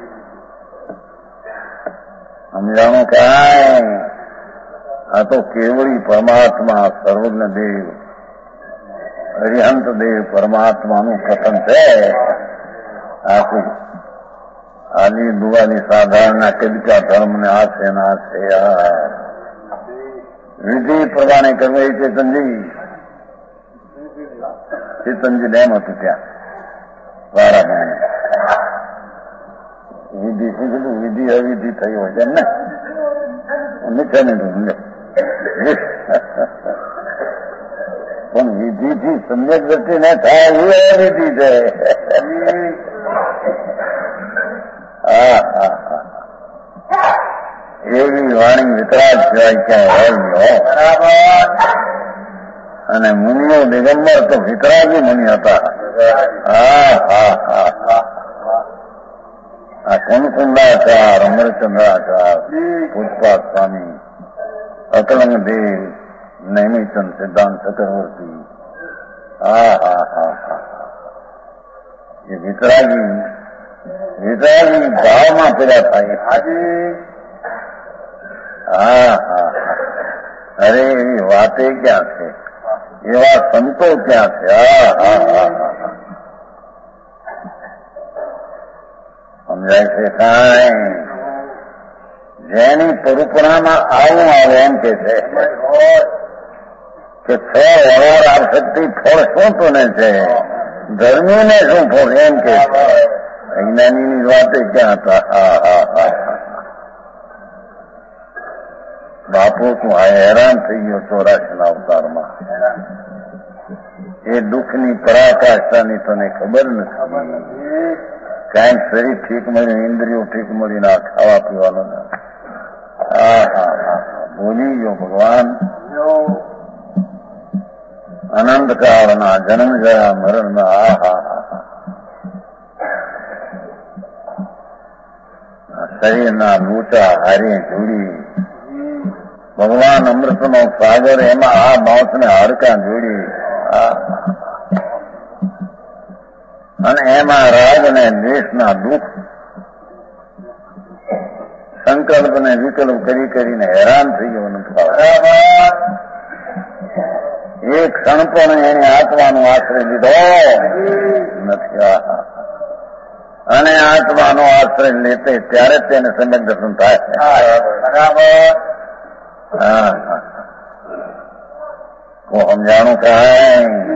સમજાણું કાંઈ આ તો કેવળી પરમાત્મા સર્વજ્ઞ દેવ અરિહંત દેવ પરમાત્માનું કથન છે. આખું આલી દુવાની સાધારણના કદકા ધર્મને આ છે ને આ છે. આ વિધિ પ્રમાણે કરવું એ ચેતનજી ચેતનજી ડેમ હતું ત્યાં વારામાં વિધિ શું કીધું? વિધિ અવિધિ થઈ હોય તેમ ને નીચે નહીં સમજો પણ વિધિથી સમ્યક દ્રષ્ટિ ન થાય એ અવિધિ છે. હા હા હા એવી વાણી વિતરાગ સિવાય ક્યાંય હોય બરાબર. અને મુનિઓ દિગંબર તો વિતરાગી મુનિ હતા. હા હા હા હા આ કુમકુંડાચાર, અમરચંદ્રાચાર, પૂજપાદ સ્વામી, અકલંગ દેવ, નૈમિચંદ સિદ્ધાંત ચક્રવર્તી. હા હા હા હા એ વિતરાગી વિતરાગી ભાવમાં પેદા થાય. હાજી હા હા અરે એવી વાતે ક્યાં છે? એવા સંતો ક્યાં છે? હા હા હા હા સમજાય છે કાંઈ? જેની પરંપરામાં આવું આવે એમ કે છે કે છ વવાર આસક્તિ ફળ શું તો ને છે, ધર્મીને શું ફળ એમ કે છે. અજ્ઞાનીની વાતે ક્યાં હતા? હા હા હા બાપુ તું આ હેરાન થઈ ગયો ચોરાશીના અવતારમાં. એ દુઃખની પરાકાષ્ઠાની તને ખબર નથી. કાંઈક શરીર ઠીક મળ્યું, ઇન્દ્રિયો ઠીક મળી ના ખાવા પીવાનું. હા હા હા ભૂલી ગયો ભગવાન. અનંતકાળના જન્મ જયા મરણના. આ હા હા હા શરીરના લૂંટા હારી જોડી ભગવાન અમૃતનો સાગર એમાં આ માણસને હાડકા જોડી અને એમાં રાગ ને દેશના દુઃખ સંકલ્પ ને વિકલ્પ કરી કરીને હેરાન થઈ ગયો નથી. એક ક્ષણ પણ એની આત્માનો આશ્રય લીધો નથી. અને આત્માનો આશ્રય લેતે ત્યારે તેને સમ્યક દર્શન થાય. બરાબર. હા હા હું સમજાણું કાંઈ?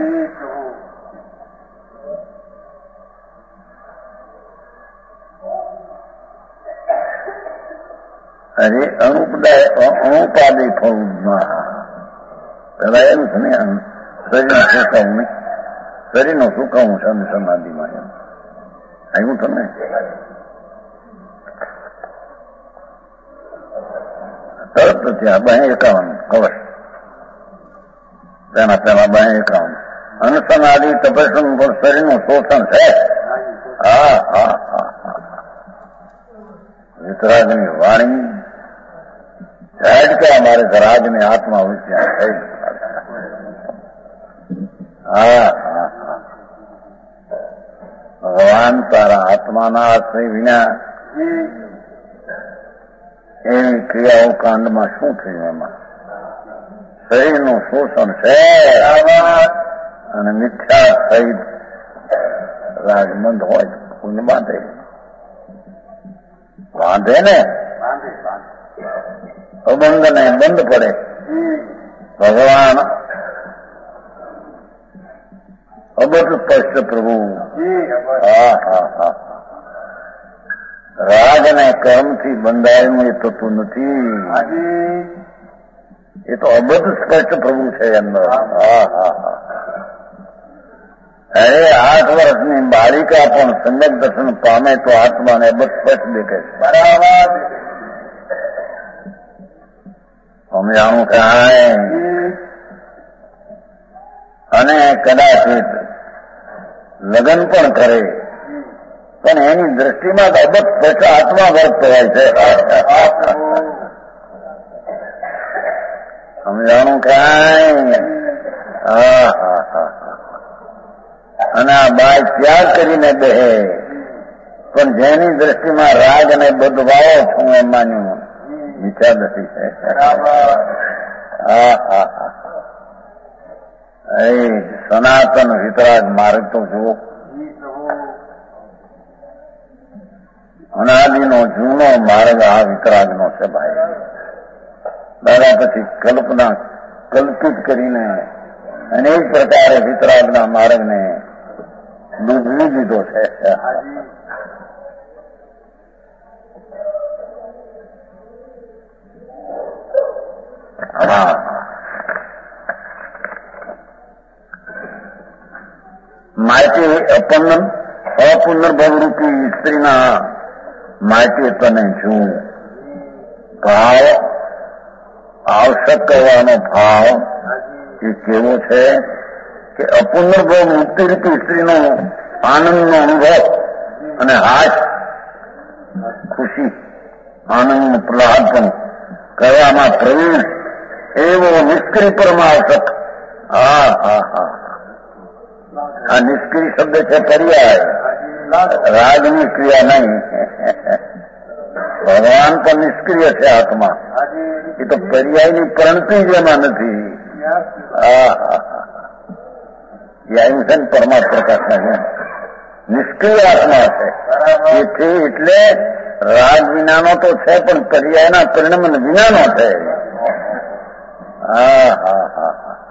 અરે અનુપદાય અનુપાદય ફળમાં પેલા એમ છે ને શરીરનું સુકાવું નહીં, શરીરનું સુકાવું છે સમાધિમાં એમ આવ્યું તમે. તરત ત્યાં બે એકાવન કવચ તેના પેલા બે એકાવન અનસનાદી તપસ્યા પર શરીરનું શોષણ છે. હા હા હા વિતરાગની વાણી સાહેબ કે અમારે રાજની આત્મા વિદ્યા થઈ. હા હા હા ભગવાન તારા આત્માના આશ્રય વિના એવી ક્રિયાઓ કાંડમાં શું થયું? એમાં શરીરનું શોષણ છે અને મિથ્યા સહિત રાજમંદ હોય કોઈને બાંધે બાંધે ને અબંધ ને બંધ પડે. ભગવાન અબધ સ્પષ્ટ પ્રભુ. હા હા હા રાગ અને કર્મથી બંધાયેલું એ થતું નથી. એ તો અબધ સ્પષ્ટ પ્રભુ છે અંદર. હા હા હા અરે આઠ વર્ષની બાલિકા પણ સમ્યક દર્શન પામે તો આત્માને અબધ સ્પષ્ટ દેખે છે. બરાબર સમજાણું કાંઈ. અને કદાચ લગ્ન પણ કરે પણ એની દ્રષ્ટિમાં તો અબધ સ્પષ્ટ આત્મા વર્ત હોય છે. સમજાણું કાંઈ. હા હા હા અને આ બાય ત્યાગ કરીને બેહે પણ જેની દ્રષ્ટિમાં રાગ અને બદભાવો છું એમ માન્યું વિચાર નથી છે. હા હા હા એ સનાતન વિતરાગ માર્ગ તો જુઓ. અનાદિનો જૂનો માર્ગ આ વિતરાગનો છે ભાઈ. દાદા પછી કલ્પના કલ્પિત કરીને અનેક પ્રકારે વિતરાગના માર્ગને ડૂબવી દીધો છે. હા માટી અપન્ન અપુનર્ભવરૂપી સ્ત્રીના માટે તને જોઉં. ભાવ આવશ્યક કરવાનો ભાવ એ કેવો છે કે અપુનર્ભવ મુક્તિરૂપી સ્ત્રીનો આનંદનો અનુભવ અને હાશ ખુશી આનંદનું પ્રહલાદપણ કરવામાં પ્રવીણ એવો નિષ્ક્રિય પરમાવશ્યક. હા હા હા આ નિષ્ક્રિય શબ્દ છે પર્યાય, રાજની ક્રિયા નહીં. ભગવાન પણ નિષ્ક્રિય છે આત્મા. એ તો પર્યાયની પ્રણતિ જ એમાં નથી. હા હા એ આવ્યું છે ને પરમાત્મા પ્રકાશના નિષ્ક્રિય આત્મા છે. એથી એટલે રાગ વિનાનો તો છે પણ પર્યાયના પરિણમન વિનાનો છે. હા હા હા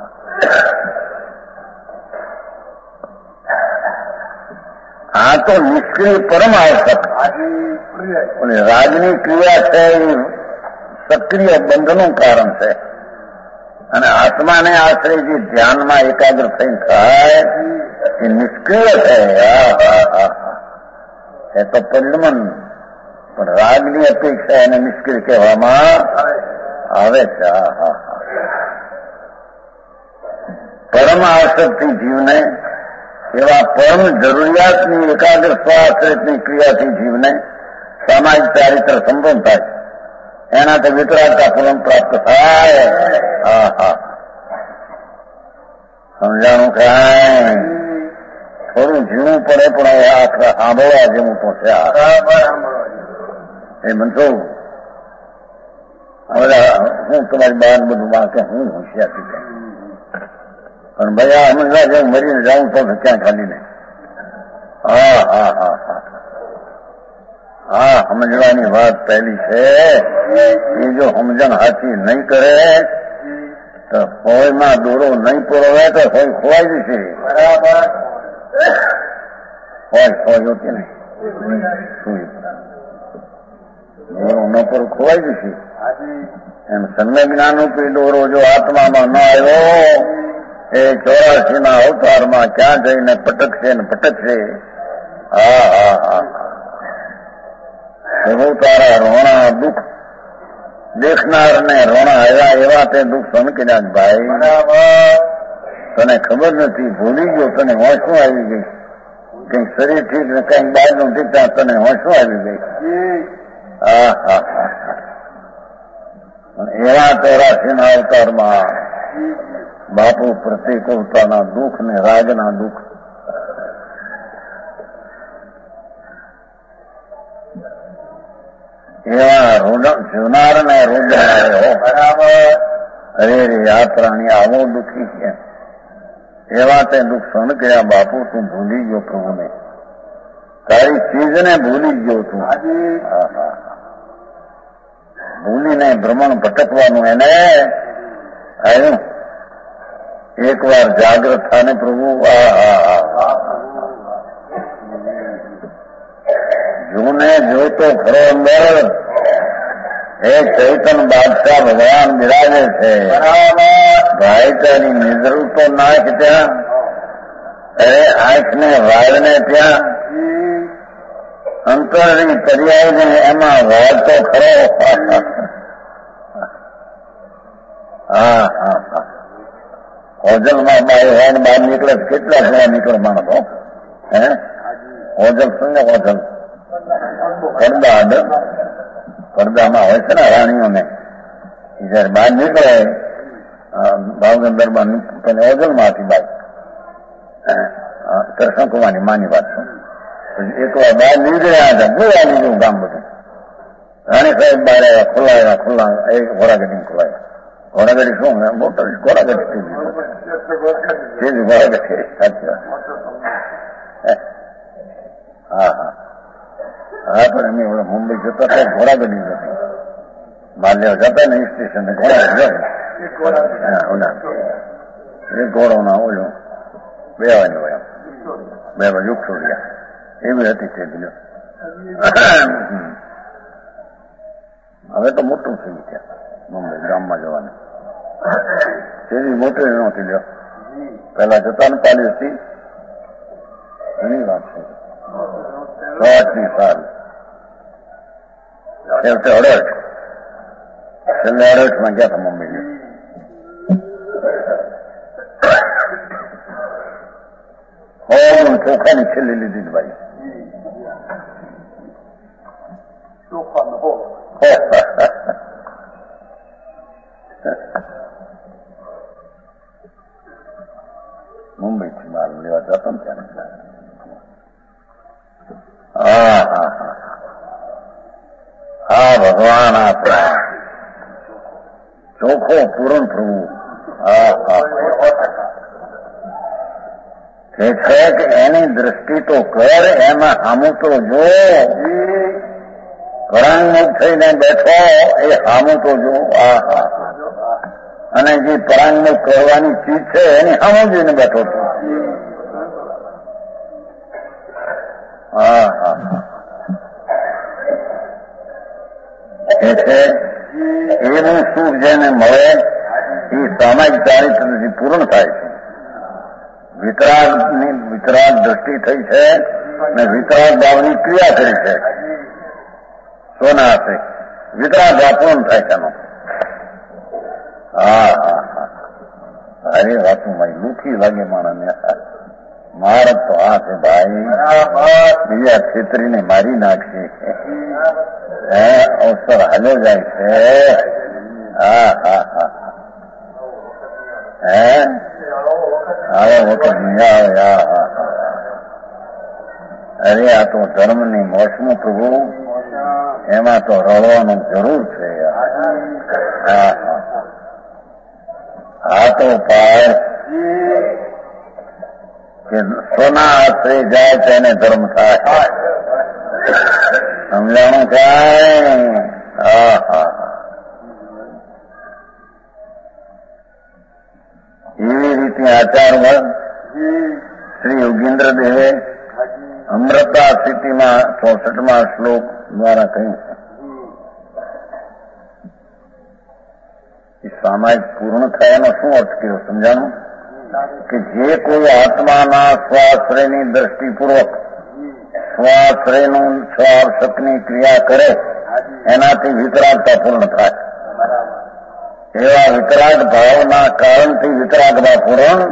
આ તો નિષ્ક્રિય પરમ આવશ્યક. રાજની ક્રિયા છે એ સક્રિય બંધનું કારણ છે. અને આત્માને આશ્રય જે ધ્યાનમાં એકાગ્ર થઈ થાય એ નિષ્ક્રિય છે. એ તો પરિણમન પણ રાગની અપેક્ષા એને નિષ્ક્રિય કહેવામાં આવે છે. પરમ આવશ્યકથી જીવને એવા પરમ જરૂરિયાતની એકાગ્ર સ્વાશ્રિતની ક્રિયાથી જીવને સામાજિક ચારિત્ર સંપન્ન થાય. એનાથી વિતરાગતા પૂર્ણ પ્રાપ્ત થાય. હા હા સમજાણું કાંઈ. થોડું જીવવું પડે પણ હવે આખરા સાંભળવા જેવું તો છે. એ બનશો હવે હું તમારી બહાર બધું વાંકે હું હોશિયાર થઈ જાય પણ ભાઈ આ હમણાં જેવું મરીને જાઉં તો ક્યાં ખાલી નહીં. હા હા હા હા હા સમજવાની વાત પહેલી છે. એ જો સમજણ હાથી નહીં કરે તો હોયમાં દોરો નહીં પરોવે તો હોય ખોવાઈ જશે. બરાબર હોય ખોવાયો કે નહીં દોરો ન પર ખોવાઈ જશે. એમ સમ્યક જ્ઞાન રૂપી દોરો જો આત્મામાં ન આવ્યો એ ચોરાસી ના અવતારમાં ક્યાં જઈને પટકશે ને પટકશે. હા હા હા પ્રભુ તારા રોણા દુઃખ દેખનાર ને રોણા આવ્યા એવા તે દુઃખ સમક્યા ભાઈ. તને ખબર નથી ભૂલી ગયો. તને હોંશું આવી ગઈ. કઈક શરીર ઠીક ને કઈક બહારનું ઠીક ત્યાં તને હોંશું આવી ગઈ. હા હા હા એવા ચોરાસી ના અવતારમાં બાપુ પ્રતિકૂળતાના દુઃખ ને રાગના દુઃખ એવા જોનાર ને રોજનારો બરાબર. અરે રે આ પ્રાણી આવો દુઃખી છે. એવા તે દુઃખ સહન કર્યા બાપુ. તું ભૂલી ગયો પ્રભુને. તારી ચીજને ભૂલી ગયો તું. ભૂલીને ભ્રમણ ભટકવાનું એને આવ્યું. એક વાર જાગ્રત થાને પ્રભુ આ જૂને જોતો ખરો અંદર હે ચૈતન બાદશાહ ભગવાન બિરાજે છે. ભાઈ તારી નિદ્ર તો નાખ ત્યાં, અરે આંખને વાળને ત્યાં, અંતરની પર્યાય ને એમાં વાળ તો ખરો. હા હા હા હોજલમાં બાય હોય ને બહાર નીકળે કેટલા ઘણા નીકળે માણસો. હે હોજલ શું ને હોજલ પડદા આદર પડદામાં હોય છે ને રાણીઓને જયારે બહાર નીકળે ભાવનગર દરબાર હોજલમાં હતી બાઈ કૃષ્ણકુમારની માની વાત છે. એક વાર બહાર નીકળ્યા હતા બોલા નીકળ્યું ગામ બધું. રાણી સાહેબ બહાર આવ્યા ખુલ્લાયા ખુલ્લા એક ઘોડાગઢી ખુલ્લાયા. ઘોડાગઢી શું મોટર ઘોડાગઢી ઘોડાગઢી સાચી વાત. હા હા હા પણ એમની મુંબઈ જતા હતા ઘોડાગઢી જતી માલ્યા જતા ને સ્ટેશન ઘોડાગઢી એ ઘોડો ના ઓલું બેવાની હોય બે બાજુ છોડ્યા એવી હતી તે દિલો. હવે તો મોટું થઈ ગયા મુંબઈ ગામમાં જવાનું તેની મોટી નહોતી લ્યો. પેલા જતા ને પાલી હતી ઘણી વાત છે. ની સાલ છેવટે અડઠ છેલ્લે અડઠ માં ગયા હતા મુંબઈ. હો ચોખાની છેલ્લી લીધી ભાઈ. મુંબઈ થી માલ લેવા જતો ને ત્યાં. હા હા હા હા ભગવાન આપણા ચોખ્ખો પૂરણ થવું. હા હા કે છે કે એની દ્રષ્ટિ તો કર એમાં હામું તો જો. પરાંગમુખ થઈને બેઠો એ હામું તો જો. હા હા અને જે પરાંગમુખ કરવાની ચીજ છે એની હામું જોઈને બેઠો છું. હા હા એ છે એવું સુખ જેને મળે એ સામાજિક ચારિત્રથી પૂર્ણ થાય છે. વિતરાગની વિતરાગ દ્રષ્ટિ થઈ છે અને વિતરાગ ભાવની ક્રિયા કરી છે. સોના હશે વિતરાગ ભાવ પૂર્ણ થાય છે એનો. હા હા હા અરે વાતું મારી દુઃખી લાગે માણસને. મારા તો આ છે ભાઈ બીજા છેતરીને મારી નાખશે. હે અવસર હાલ્યો જાય છે. હા હા હા હે આવો વખત નહીં આવે. હા હા અરે આ તો ધર્મની મોસમું પ્રભુ એમાં તો રળવાનું જરૂર છે. હા હા આ તો પાર કે સોના આશરે જાય તેને ધર્મ થાય. સમજાણું થાય. હા હા એવી રીતે આચાર્ય શ્રી યોગેન્દ્ર દેવે અમૃતા સ્થિતિમાં ચોસઠમાં શ્લોક દ્વારા કહ્યું છે. સામાયિક પૂર્ણ થયાનો શું અર્થ કર્યો સમજાણું કે જે કોઈ આત્માના સ્વાશ્રયની દ્રષ્ટિપૂર્વક સ્વાશ્રયનું સ્વાર્થકની ક્રિયા કરે એનાથી વિતરાગતા પૂર્ણ થાય. એવા વિતરાગ ભાવના કારણથી વિતરાગ ભાવ પૂર્ણ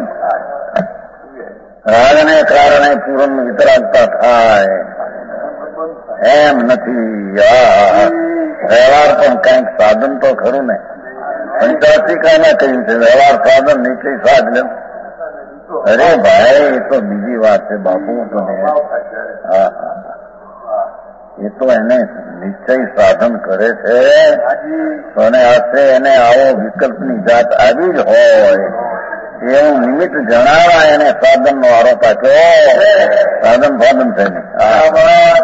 રાગને કારણે પૂર્ણ વિતરાગતા થાય એમ નથી. વ્યવહાર પણ કંઈક સાધન તો ખરું ને. પંચાસિકામાં કહ્યું છે વ્યવહાર સાધન નીચે સાધ. અરે ભાઈ એ તો બીજી વાત છે બાપુ. હા એ તો એને નિશ્ચય સાધન કરે છે અને આશરે એને આવો વિકલ્પની જાત આવી જ હોય એવું નિમિત્ત જણાવવા એને સાધન નો આરોપ આપ્યો. સાધન સાધન છે ને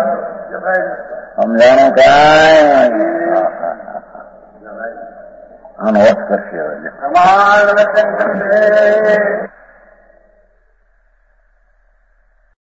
સમજાણું કાંઈ. આનો અર્થ કરશે હવે. પ્રમાણ વચન કરશે